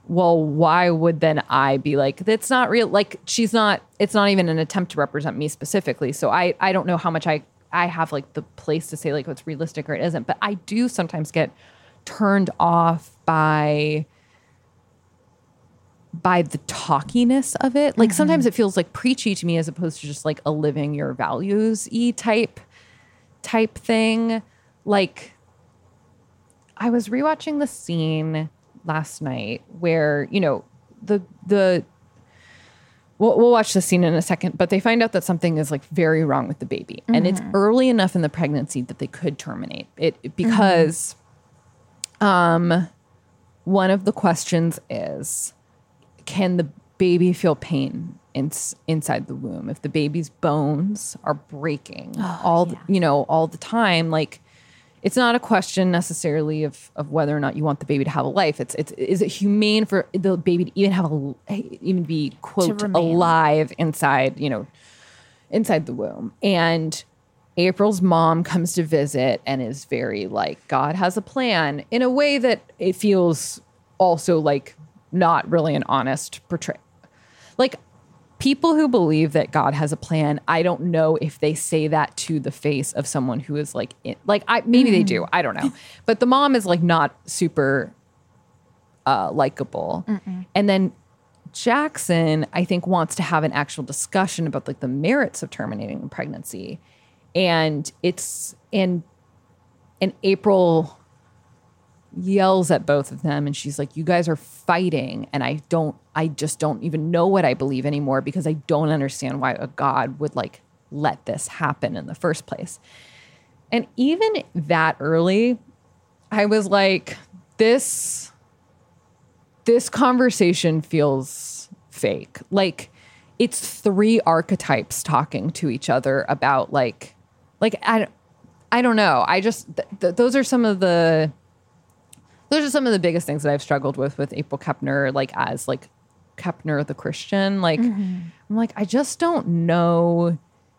well, why would then I be like, that's not real? Like, she's not, it's not even an attempt to represent me specifically. So I, I don't know how much I, I have like the place to say like what's realistic or it isn't. But I do sometimes get turned off by, by the talkiness of it. Like, mm-hmm. sometimes it feels like preachy to me as opposed to just like a living your values-y type, type thing. Like, I was rewatching the scene last night where, you know, the, the, we'll, we'll watch the scene in a second, but they find out that something is like very wrong with the baby. Mm-hmm. And it's early enough in the pregnancy that they could terminate it because, mm-hmm. um, one of the questions is, can the baby feel pain in, inside the womb? If the baby's bones are breaking oh, all, yeah. the, you know, all the time, like, it's not a question necessarily of, of whether or not you want the baby to have a life. It's it's is it humane for the baby to even have a even be quote alive inside, you know, inside the womb. And April's mom comes to visit and is very like, God has a plan, in a way that it feels also like not really an honest portrayal. Like, people who believe that God has a plan, I don't know if they say that to the face of someone who is like, in, like I maybe mm. they do, I don't know. But the mom is like not super uh, likable. Mm-mm. And then Jackson, I think, wants to have an actual discussion about like the merits of terminating a pregnancy. And it's, and, and April yells at both of them and she's like, you guys are fighting and I don't I just don't even know what I believe anymore because I don't understand why a God would like let this happen in the first place. And even that early, I was like, this this conversation feels fake. Like, it's three archetypes talking to each other about like like I I don't know. I just th- th- those are some of the Those are some of the biggest things that I've struggled with with April Kepner, like as like Kepner the Christian. Like, mm-hmm. I'm like, I just don't know.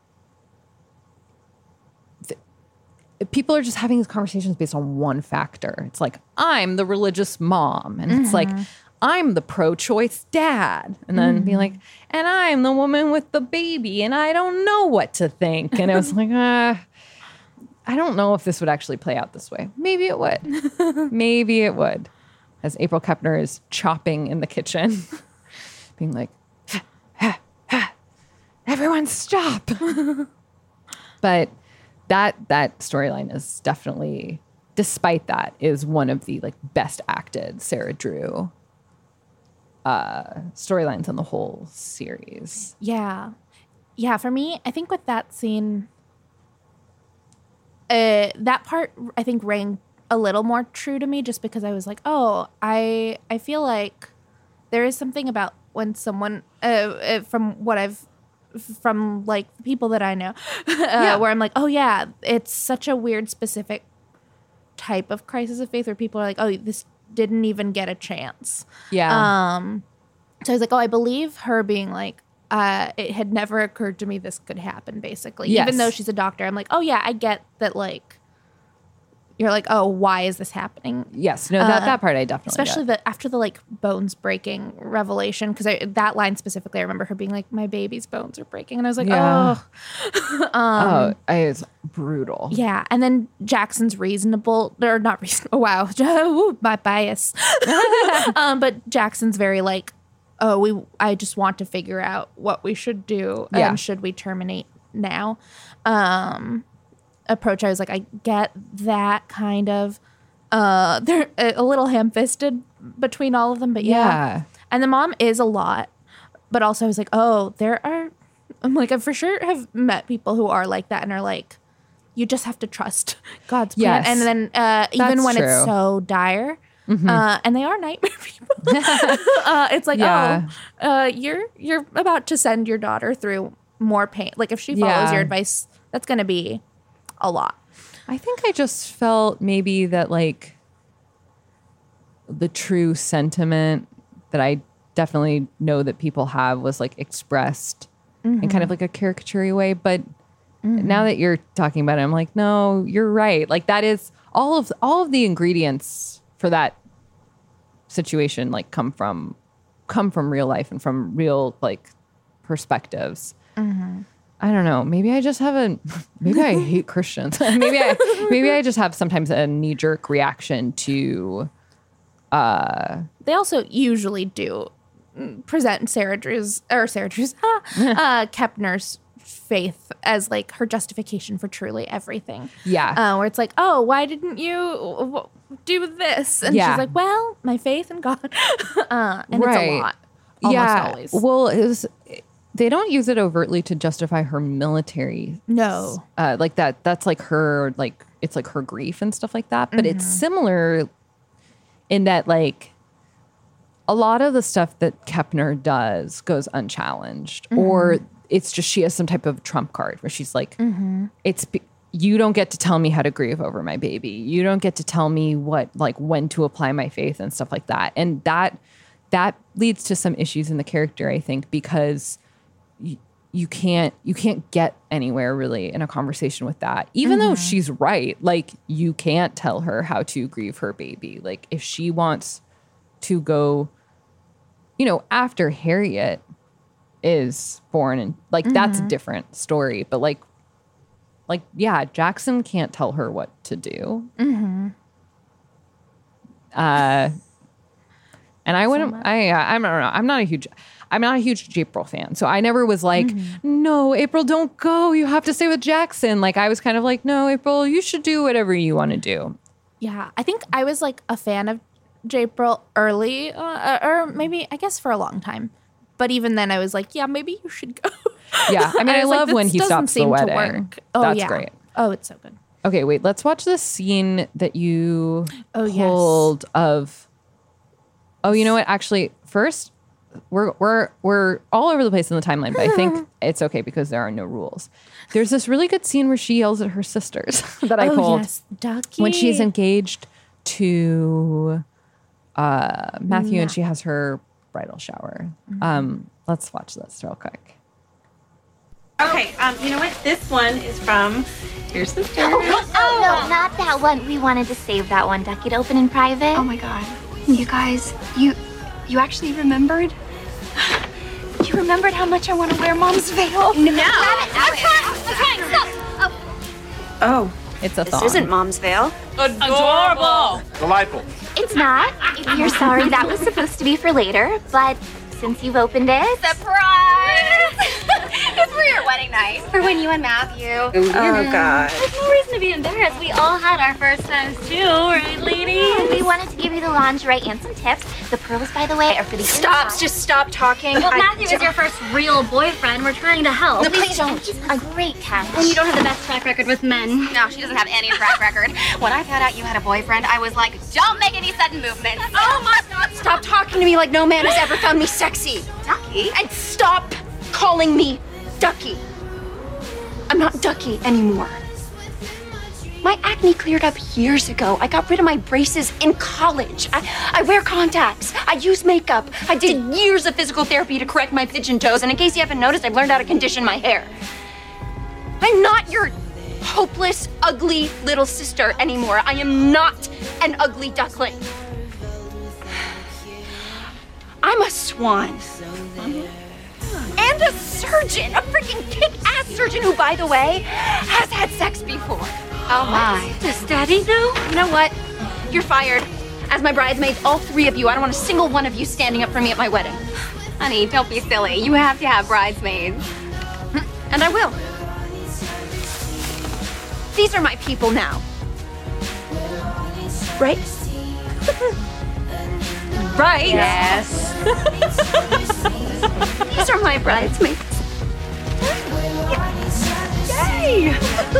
Th- people are just having these conversations based on one factor. It's like, I'm the religious mom. And mm-hmm. it's like, I'm the pro-choice dad. And then mm-hmm. be like, and I'm the woman with the baby. And I don't know what to think. And it was like, ah. Uh, I don't know if this would actually play out this way. Maybe it would. Maybe it would. As April Kepner is chopping in the kitchen, being like, ha, ha, ha, everyone stop. But that that storyline is definitely, despite that, is one of the like best acted Sarah Drew uh, storylines in the whole series. Yeah. Yeah, for me, I think with that scene, Uh, that part I think rang a little more true to me just because I was like, oh, I I feel like there is something about when someone uh, from what I've from like people that I know uh, yeah. where I'm like, oh yeah, it's such a weird specific type of crisis of faith where people are like, oh, this didn't even get a chance. Yeah. Um. So I was like, oh, I believe her being like, Uh, it had never occurred to me this could happen, basically. Yes. Even though she's a doctor, I'm like, oh, yeah, I get that, like, you're like, oh, why is this happening? Yes. No, that, uh, that part I definitely Especially get. the after the, like, bones breaking revelation, because that line specifically, I remember her being like, my baby's bones are breaking. And I was like, yeah. oh. um, oh, it's brutal. Yeah. And then Jackson's reasonable, or not reasonable, wow, Ooh, my bias. um, but Jackson's very, like, oh, we. I just want to figure out what we should do yeah. and should we terminate now? Um, approach. I was like, I get that kind of. Uh, they're a little ham-fisted between all of them, but yeah. yeah. And the mom is a lot, but also I was like, oh, there are. I'm like, I for sure have met people who are like that and are like, you just have to trust God's plan. Yes. And then uh, even when true. it's so dire. Mm-hmm. Uh, and they are nightmare people. uh, it's like, yeah. oh, uh, you're you're about to send your daughter through more pain. Like if she follows yeah. your advice, that's going to be a lot. I think I just felt maybe that like the true sentiment that I definitely know that people have was like expressed mm-hmm. in kind of like a caricature way. But mm-hmm. now that you're talking about it, I'm like, no, you're right. Like that is all of all of the ingredients for that situation like come from come from real life and from real like perspectives. Mm-hmm. I don't know. Maybe I just have a maybe I hate Christians. maybe I maybe I just have sometimes a knee jerk reaction to. Uh, they also usually do present Sarah Drew's or Sarah Drew's uh, Kepner's faith as like her justification for truly everything. Yeah, uh, where it's like, oh, why didn't you do this? And yeah. she's like, well, my faith in God, uh, and right. it's a lot. Almost yeah. always. Well, it was. They don't use it overtly to justify her military. No. Uh, like that. That's like her, like, it's like her grief and stuff like that. But Mm-hmm. it's similar in that, like, a lot of the stuff that Kepner does goes unchallenged. Mm-hmm. Or it's just she has some type of trump card where she's like, Mm-hmm. it's, you don't get to tell me how to grieve over my baby. You don't get to tell me what, like, when to apply my faith and stuff like that. And that, that leads to some issues in the character, I think, because You, you can't you can't get anywhere really in a conversation with that, even Mm-hmm. though she's right. Like, you can't tell her how to grieve her baby. Like, if she wants to go, you know, after Harriet is born, and like mm-hmm. that's a different story. But like, like yeah, Jackson can't tell her what to do. Mm-hmm. Uh, and I wouldn't. I I don't know. I'm not a huge. I'm not a huge April fan. So I never was like, mm-hmm. no, April, don't go. You have to stay with Jackson. Like, I was kind of like, no, April, you should do whatever you want to do. Yeah. I think I was like a fan of April early, uh, or maybe, I guess, for a long time. But even then I was like, yeah, maybe you should go. Yeah. I mean, I, I love like, when he stops the wedding. Work. Oh, That's yeah. great. Oh, it's so good. Okay, wait, let's watch this scene that you oh, pulled yes. of. Oh, you know what? Actually, first, We're we're we're all over the place in the timeline, but I think it's okay because there are no rules. There's this really good scene where she yells at her sisters that I oh, pulled yes. Ducky. when she's engaged to uh, Matthew, yeah. and she has her bridal shower. Mm-hmm. Um, let's watch this real quick. Okay, um, you know what? This one is from your sister. Oh, oh, no, not that one. We wanted to save that one, Ducky, to open in private. Oh my God, you guys, you you actually remembered? You remembered how much I want to wear Mom's veil? No. I'm trying. I'm trying. Stop. Oh. Oh. It's a This thong. isn't Mom's veil. Adorable. Delightful. It's not. You're sorry. That was supposed to be for later, but since you've opened it... Surprise! It's for your wedding night. For when you and Matthew. Oh, God. There's no reason to be embarrassed. We all had our first times too, right, ladies? We wanted to give you the lingerie and some tips. The pearls, by the way, are for the Stop. inside. Just stop talking. Well, I Matthew don't- is your first real boyfriend. We're trying to help. No, please don't. He's a great catch. When you don't have the best track record with men. No, she doesn't have any track record. When I found out you had a boyfriend, I was like, don't make any sudden movements. Oh my God! Stop talking to me like no man has ever found me sexy. Ducky? And stop calling me Ducky. I'm not Ducky anymore. My acne cleared up years ago. I got rid of my braces in college. I, I wear contacts. I use makeup. I did years of physical therapy to correct my pigeon toes. And in case you haven't noticed, I've learned how to condition my hair. I'm not your hopeless, ugly little sister anymore. I am not an ugly duckling. I'm a swan. And a surgeon, a freaking kick-ass surgeon who, by the way, has had sex before. Oh my. Does Daddy know? You know what? You're fired. As my bridesmaids, all three of you, I don't want a single one of you standing up for me at my wedding. Honey, don't be silly. You have to have bridesmaids. And I will. These are my people now. Right? Right? Yes. These are my bridesmaids. Yay!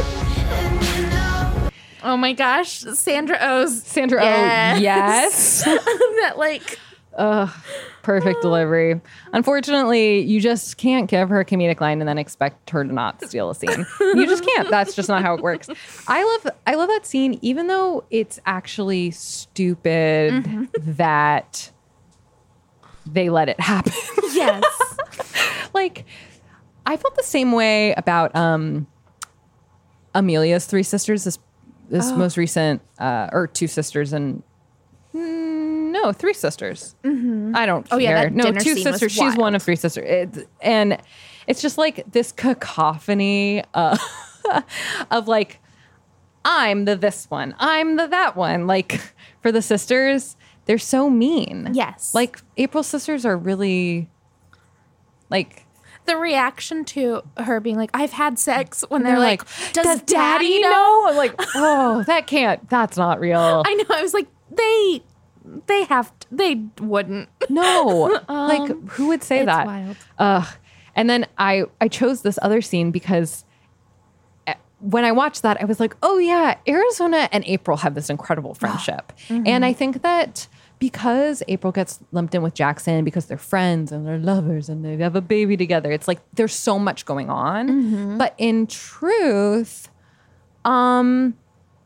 Oh my gosh, Sandra O's. Sandra yes. Oh, yes. That like, Ugh, perfect delivery. Unfortunately, you just can't give her a comedic line and then expect her to not steal a scene. You just can't. That's just not how it works. I love I love that scene, even though it's actually stupid mm-hmm. that they let it happen. Yes. Like, I felt the same way about um, Amelia's three sisters, this this Oh. most recent, uh, or two sisters and mm, no, no, three sisters. Mm-hmm. I don't Oh, yeah, care. that no, dinner two scene was sisters. She's wild. one of three sisters. It, and it's just like this cacophony uh, of like, I'm the this one. I'm the that one. Like for the sisters, they're so mean. Yes. Like April's sisters are really like the reaction to her being like, I've had sex when they're, they're like, like, does, does daddy daddy know? know? I'm like, oh, that can't, that's not real. I know. I was like, they, they have, t- they wouldn't. No. Um, like who would say it's that? wild. Ugh. And then I, I chose this other scene because when I watched that, I was like, oh yeah, Arizona and April have this incredible friendship. Mhm. And I think that because April gets lumped in with Jackson because they're friends and they're lovers and they have a baby together, it's like there's so much going on. Mhm. But in truth, um,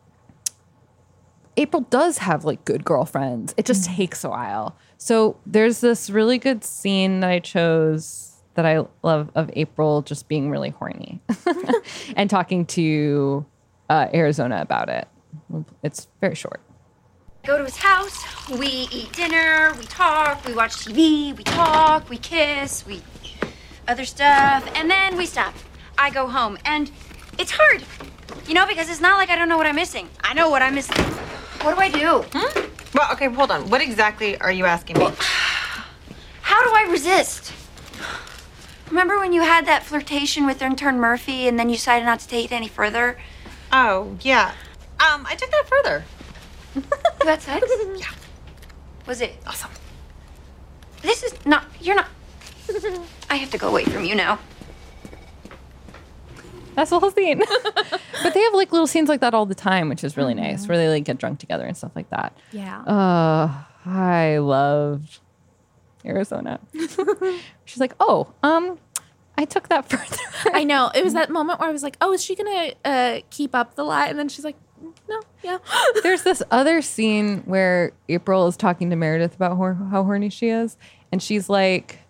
April does have like good girlfriends. It just takes a while. So there's this really good scene that I chose that I love of April just being really horny and talking to uh, Arizona about it. It's very short. Go to his house, we eat dinner, we talk, we watch T V, we talk, we kiss, we other stuff, and then we stop. I go home, and it's hard, you know, because it's not like I don't know what I'm missing. I know what I'm missing. What do I do? Hmm? Well, okay, hold on. What exactly are you asking me? How do I resist? Remember when you had that flirtation with intern Murphy, and then you decided not to take it any further? Oh, yeah. Um, I took that further. You had sex? Yeah. Was it awesome? This is not, you're not, I have to go away from you now. That's the whole scene. But they have like little scenes like that all the time, which is really mm-hmm. nice, where they like get drunk together and stuff like that. Yeah. Uh, I love Arizona. She's like, oh, um, I took that further. I know. It was that moment where I was like, oh, is she going to uh, keep up the lie? And then she's like, no, yeah. There's this other scene where April is talking to Meredith about hor- how horny she is. And she's like,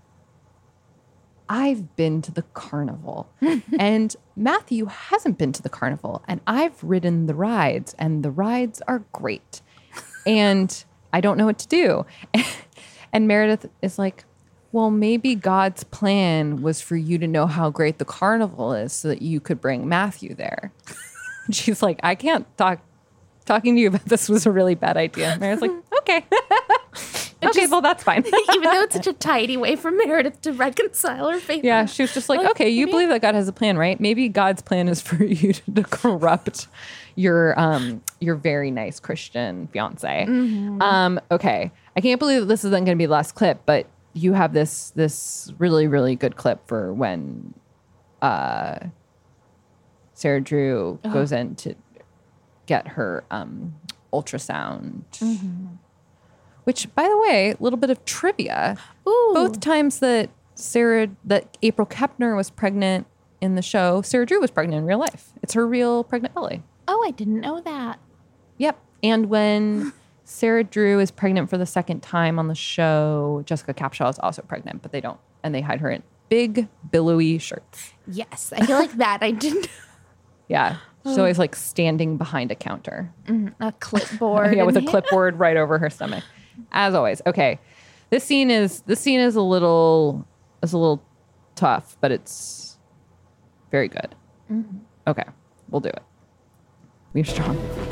I've been to the carnival and Matthew hasn't been to the carnival and I've ridden the rides and the rides are great. And I don't know what to do. And Meredith is like, well, maybe God's plan was for you to know how great the carnival is so that you could bring Matthew there. And she's like, I can't talk. Talking to you about this was a really bad idea. Meredith's like, okay. okay, just, well, that's fine. Even though it's such a tidy way for Meredith to reconcile her faith. Yeah, she was just like, like okay, you maybe- believe that God has a plan, right? Maybe God's plan is for you to, to corrupt your um your very nice Christian fiance. Mhm. Um, okay, I can't believe that this isn't going to be the last clip, but you have this this really really good clip for when uh, Sarah Drew Oh. goes in to get her um, ultrasound. Mhm. Which, by the way, a little bit of trivia. Ooh. Both times that Sarah, that April Kepner was pregnant in the show, Sarah Drew was pregnant in real life. It's her real pregnant belly. Oh, I didn't know that. Yep. And when Sarah Drew is pregnant for the second time on the show, Jessica Capshaw is also pregnant, but they don't, and they hide her in big, billowy shirts. Yes, I feel like that. I didn't. Yeah. She's always like standing behind a counter. Mhm, a clipboard. yeah, with a and- clipboard right over her stomach. As always. Okay. This scene is this scene is a little is a little tough, but it's very good. Mhm. Okay. We'll do it. We're strong.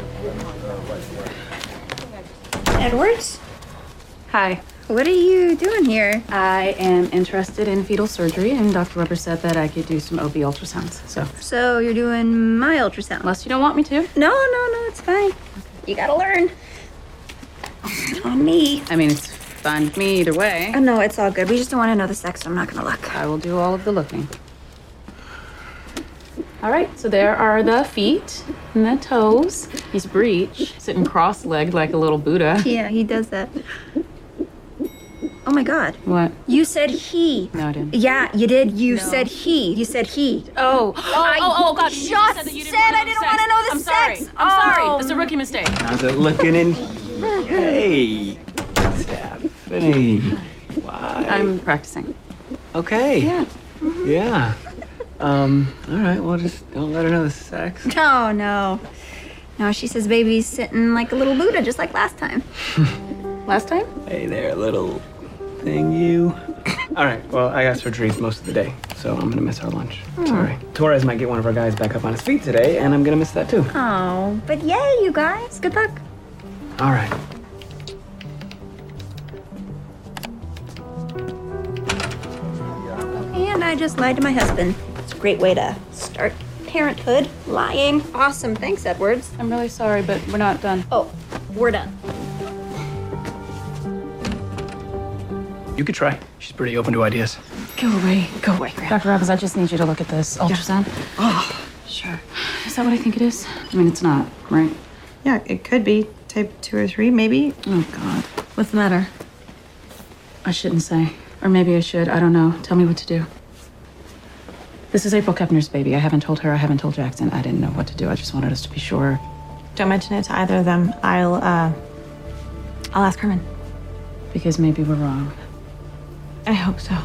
Edwards? Hi. What are you doing here? I am interested in fetal surgery, and Doctor Weber said that I could do some O B ultrasounds. So, So you're doing my ultrasound? unless you don't want me to. No, no, no, it's fine. You gotta learn. On me. I mean, it's fine with me either way. Oh, no, it's all good. We just don't want to know the sex, so I'm not gonna look. I will do all of the looking. All right, so there are the feet and the toes. He's breech, sitting cross-legged like a little Buddha. Yeah, he does that. Oh my God. What? You said he. No, I didn't. Yeah, you did. You said he. You said he. Oh. Oh, I oh, oh, God. You just said that you didn't said wanna I know didn't the want to know the I'm sex. sorry. I'm sorry. Oh. It's a rookie mistake. How's it looking in? Hey, Stephanie. Why? I'm practicing. Okay. Yeah. Yeah. Um, all right, well, just don't let her know the sex. No, no. No, she says baby's sitting like a little Buddha, just like last time. last time? Hey there, little thing, you. All right, well, I got surgery most of the day, so I'm gonna miss our lunch. Hmm. Sorry. Torres might get one of our guys back up on his feet today, and I'm gonna miss that too. Oh, but yay, you guys. Good luck. All right. And I just lied to my husband. It's a great way to start parenthood. Lying. Awesome. Thanks, Edwards. I'm really sorry, but we're not done. Oh, we're done. You could try. She's pretty open to ideas. Go away. Go away, Graham. Doctor Robbins, I just need you to look at this ultrasound. Oh, sure. Is that what I think it is? I mean, it's not, right? Yeah, it could be type two or three, maybe. Oh, God. What's the matter? I shouldn't say. Or maybe I should. I don't know. Tell me what to do. This is April Kepner's baby. I haven't told her. I haven't told Jackson. I didn't know what to do. I just wanted us to be sure. Don't mention it to either of them. I'll, uh, I'll ask Herman. Because maybe we're wrong. I hope so.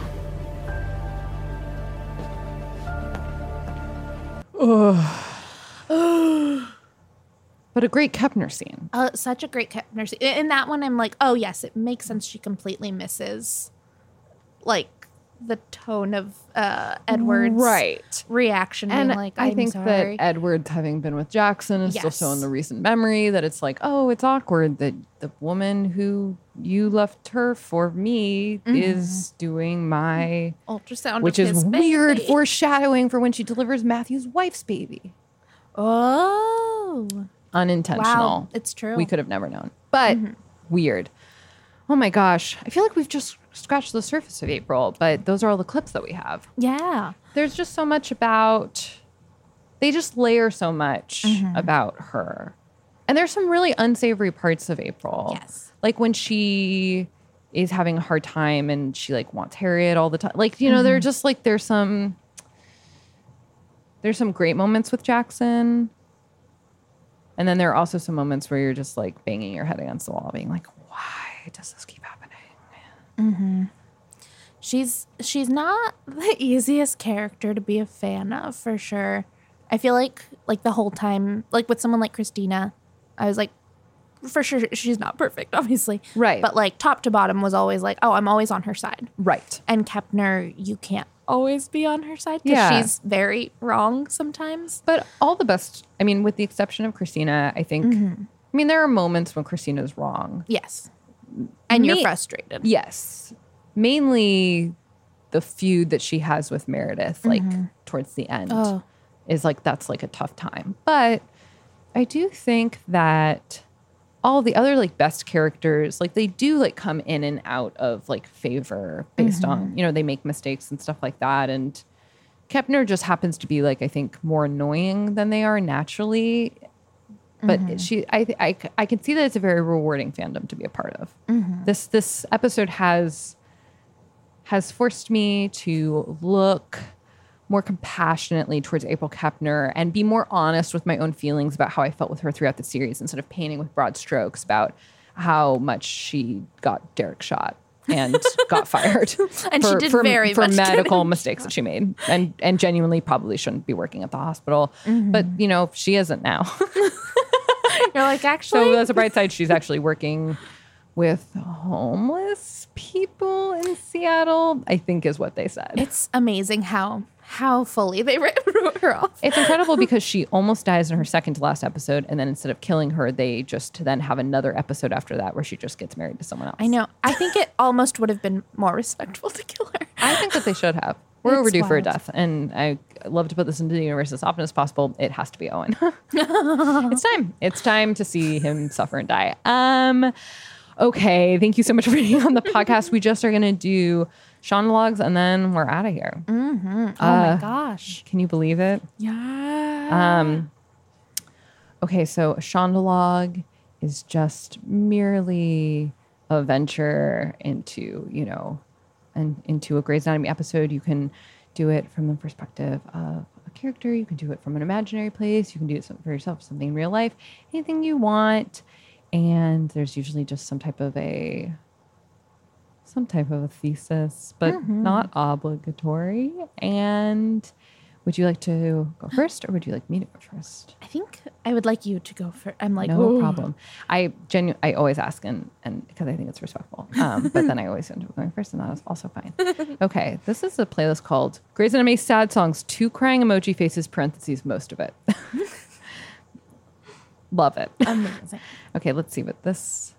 But a great Kepner scene. Uh, such a great Kepner scene. In that one, I'm like, oh, yes, it makes sense. She completely misses, like, the tone of uh, Edward's right. reaction. And being like, I I'm think sorry. that Edward, having been with Jackson, is still Yes. so in the recent memory that it's like, oh, it's awkward that the woman who you left her for me Mhm. is doing my ultrasound, which of is his weird baby. foreshadowing for when she delivers Matthew's wife's baby. Oh, Unintentional. Wow, it's true. We could have never known, but weird. Oh my gosh, I feel like we've just scratched the surface of April, but those are all the clips that we have. Yeah. There's just so much about, they just layer so much Mhm. about her. And there's some really unsavory parts of April. Yes. Like when she is having a hard time and she like wants Harriet all the time. Like, you know, they're Mhm. just like, there's some, there's some great moments with Jackson. And then there are also some moments where you're just like banging your head against the wall being like, why does this keep happening? Mm-hmm. She's she's not the easiest character to be a fan of, for sure. I feel like like the whole time, like with someone like Christina, I was like, for sure she's not perfect, obviously. Right. But like top to bottom was always like, oh, I'm always on her side. Right. And Kepner, you can't always be on her side because Yeah. she's very wrong sometimes. But all the best, I mean, with the exception of Christina, I think, Mhm. I mean, there are moments when Christina's wrong. Yes. And you're Ma- frustrated. Yes. Mainly the feud that she has with Meredith, like Mhm. towards the end, Oh. is like, that's like a tough time. But I do think that all the other like best characters, like they do like come in and out of like favor based on, Mhm. you know, they make mistakes and stuff like that. And Kepner just happens to be like, I think, more annoying than they are naturally. But Mhm. she, I, th- I, c- I can see that it's a very rewarding fandom to be a part of. Mhm. This, this episode has, has forced me to look more compassionately towards April Kepner and be more honest with my own feelings about how I felt with her throughout the series instead of painting with broad strokes about how much she got Derek shot and got fired. And she for, did for, very for much get medical him mistakes that she made and, and genuinely probably shouldn't be working at the hospital. Mhm. But, you know, she isn't now. You're like, actually. So as a bright side, she's actually working with homeless people in Seattle, I think is what they said. It's amazing how how fully they wrote wrote her off. It's incredible because she almost dies in her second to last episode, and then instead of killing her, they just then have another episode after that where she just gets married to someone else. I know. I think it almost would have been more respectful to kill her. I think that they should have. We're It's overdue for a wild. death, and I love to put this into the universe as often as possible. It has to be Owen. It's time. It's time to see him suffer and die. Um, okay, thank you so much for being on the podcast. We just are going to do Shonalogs, and then we're out of here. Mm-hmm. Oh Uh, my gosh. Can you believe it? Yeah. Um, okay, so a Shondalog is just merely a venture into, you know, and into a Grey's Anatomy episode. You can do it from the perspective of a character. You can do it from an imaginary place. You can do it for yourself, something in real life, anything you want. And there's usually just some type of a some type of a thesis, but Mhm. not obligatory. And Would you like to go first, or would you like me to go first? I think I would like you to go first. I'm like, No ooh. problem. I genu- I always ask, and and because I think it's respectful. Um, but then I always end up going first, and that is also fine. Okay, this is a playlist called Grey's Anatomy Sad Songs, two crying emoji faces, parentheses, most of it. Love it. Amazing. Okay, let's see what this...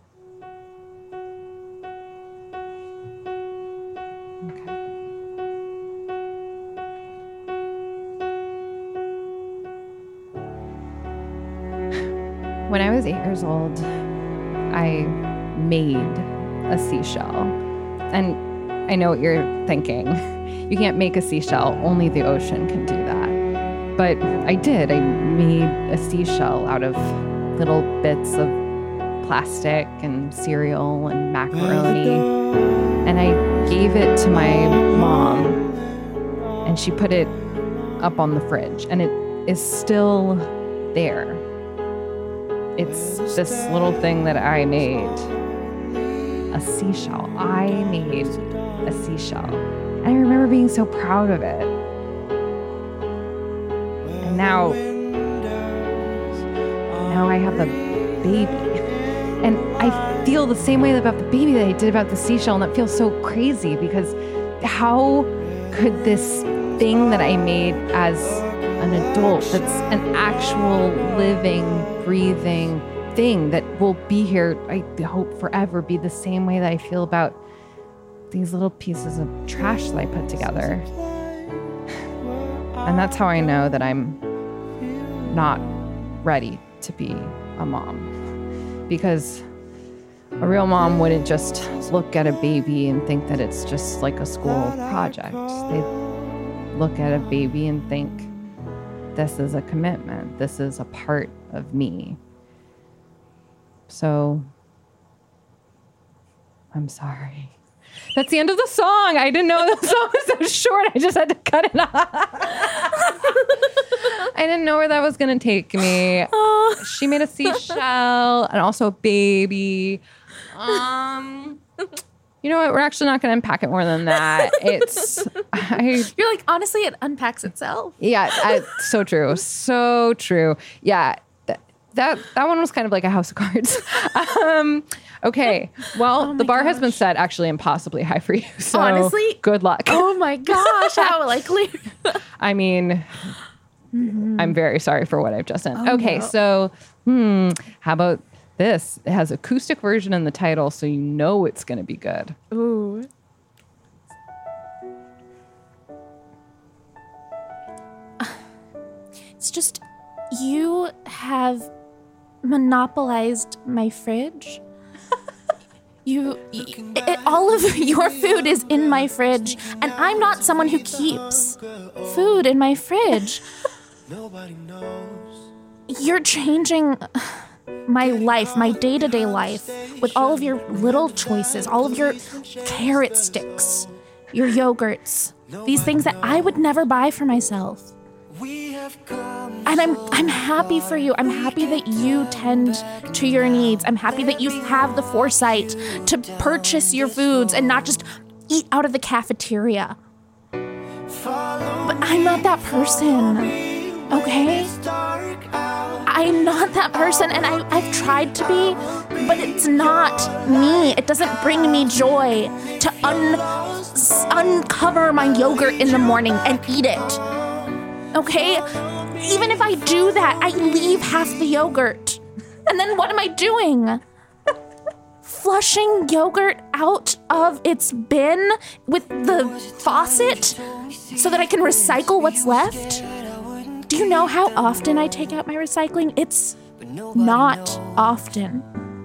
When I was eight years old, I made a seashell. And I know what you're thinking. You can't make a seashell, only the ocean can do that. But I did. I made a seashell out of little bits of plastic and cereal and macaroni. And I gave it to my mom, and she put it up on the fridge, and it is still there. It's this little thing that I made, a seashell. I made a seashell. And I remember being so proud of it. And now, now I have a baby. And I feel the same way about the baby that I did about the seashell, and that feels so crazy because how could this thing that I made as an adult, that's an actual living, breathing thing that will be here, I hope forever, be the same way that I feel about these little pieces of trash that I put together. And that's how I know that I'm not ready to be a mom. Because a real mom wouldn't just look at a baby and think that it's just like a school project. They look at a baby and think, this is a commitment. This is a part of me. So, I'm sorry. That's the end of the song. I didn't know the song was so short. I just had to cut it off. I didn't know where that was going to take me. She made a seashell and also a baby. Um... You know what? We're actually not going to unpack it more than that. It's, I, You're like, honestly, it unpacks itself. yeah, I, so true, so true. Yeah, th- that that one was kind of like a house of cards. um, okay, well, the bar has been set actually impossibly high for you. So Honestly? good luck. Oh my gosh, how likely. I mean, I'm very sorry for what I've just done. Oh, okay, no. so hmm, how about this? It has acoustic version in the title, so you know it's going to be good. Ooh. It's just, you have monopolized my fridge. You, it, all of your food is in my fridge, and I'm not someone who keeps food in my fridge. You're changing my life, my day-to-day life, with all of your little choices, all of your carrot sticks, your yogurts, these things that I would never buy for myself. And I'm I'm happy for you. I'm happy that you tend to your needs. I'm happy that you have the foresight to purchase your foods and not just eat out of the cafeteria. But I'm not that person, okay? I'm not that person, and I, I've tried to be, but it's not me. It doesn't bring me joy to un, s- uncover my yogurt in the morning and eat it. Okay? Even if I do that, I leave half the yogurt. And then what am I doing? Flushing yogurt out of its bin with the faucet so that I can recycle what's left? Do you know how often I take out my recycling? It's not often.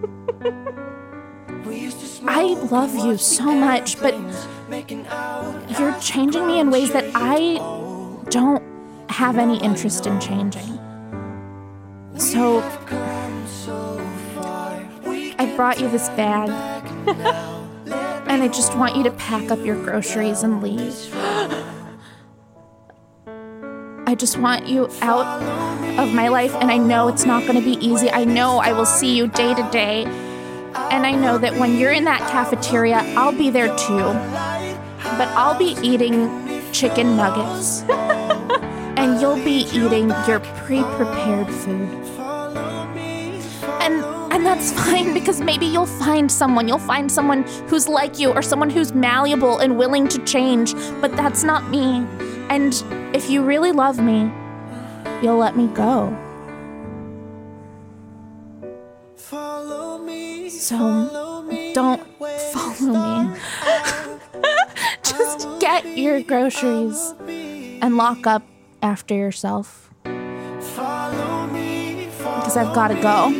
I love you so much, but you're changing me in ways that I don't have any interest in changing. So I brought you this bag, and I just want you to pack up your groceries and leave. I just want you out of my life, and I know it's not going to be easy. I know I will see you day to day, and I know that when you're in that cafeteria, I'll be there too, but I'll be eating chicken nuggets. and you'll be eating your pre-prepared food. And and that's fine, because maybe you'll find someone. You'll find someone who's like you, or someone who's malleable and willing to change, but that's not me. And if you really love me, you'll let me go. So don't follow me. Just get your groceries and lock up after yourself. Because I've got to go.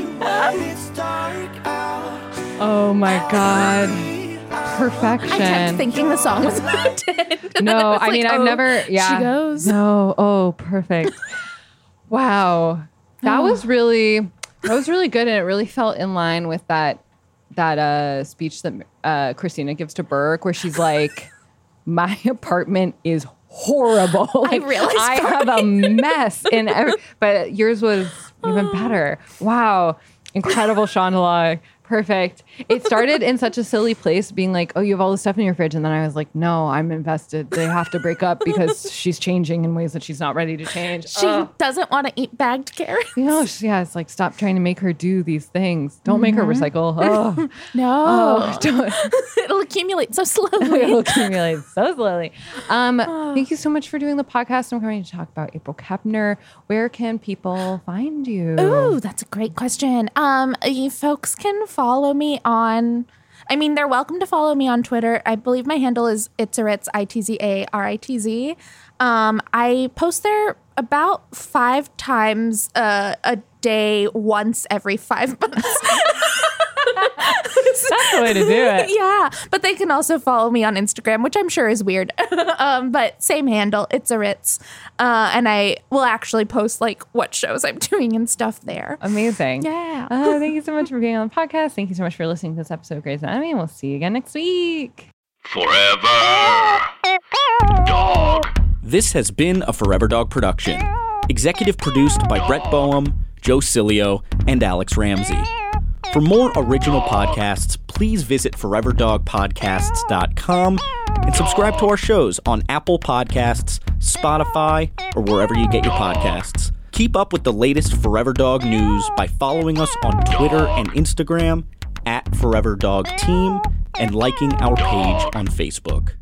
Oh my God. Perfection. I kept thinking the song was about to end. No, I, I mean, like, I've oh, never, yeah. She goes. No, oh, perfect. Wow. That Oh. was really, that was really good. And it really felt in line with that, that uh, speech that uh, Christina gives to Burke, where she's like, my apartment is horrible. Like, I realized I have a mess in every, but yours was even better. Wow. Incredible Shonda. Perfect. It started in such a silly place, being like, oh, you have all this stuff in your fridge. And then I was like, no, I'm invested. They have to break up because she's changing in ways that she's not ready to change. She Ugh. doesn't want to eat bagged carrots. You know, yeah, it's like, stop trying to make her do these things. Don't make her Mhm. recycle. Oh, No. Oh, don't. It'll accumulate so slowly. It'll accumulate so slowly. Um, thank you so much for doing the podcast. I'm going to talk about April Kepner. Where can people find you? Ooh, that's a great question. Um, you folks can follow me on, I mean, they're welcome to follow me on Twitter. I believe my handle is Itzaritz, I T Z A R I T Z. Um, I post there about five times uh, a day, once every five months. That's the way to do it. Yeah, but they can also follow me on Instagram, which I'm sure is weird. um, but same handle, it's a Ritz. Uh, and I will actually post like what shows I'm doing and stuff there. Amazing. Yeah. Uh, thank you so much for being on the podcast. Thank you so much for listening to this episode of Grey's Anatomy, and we'll see you again next week. Forever Dog. This has been a Forever Dog production. Executive produced by Brett Boehm, Joe Cilio, and Alex Ramsey. For more original podcasts, please visit forever dog podcasts dot com and subscribe to our shows on Apple Podcasts, Spotify, or wherever you get your podcasts. Keep up with the latest Forever Dog news by following us on Twitter and Instagram at Forever Dog Team and liking our page on Facebook.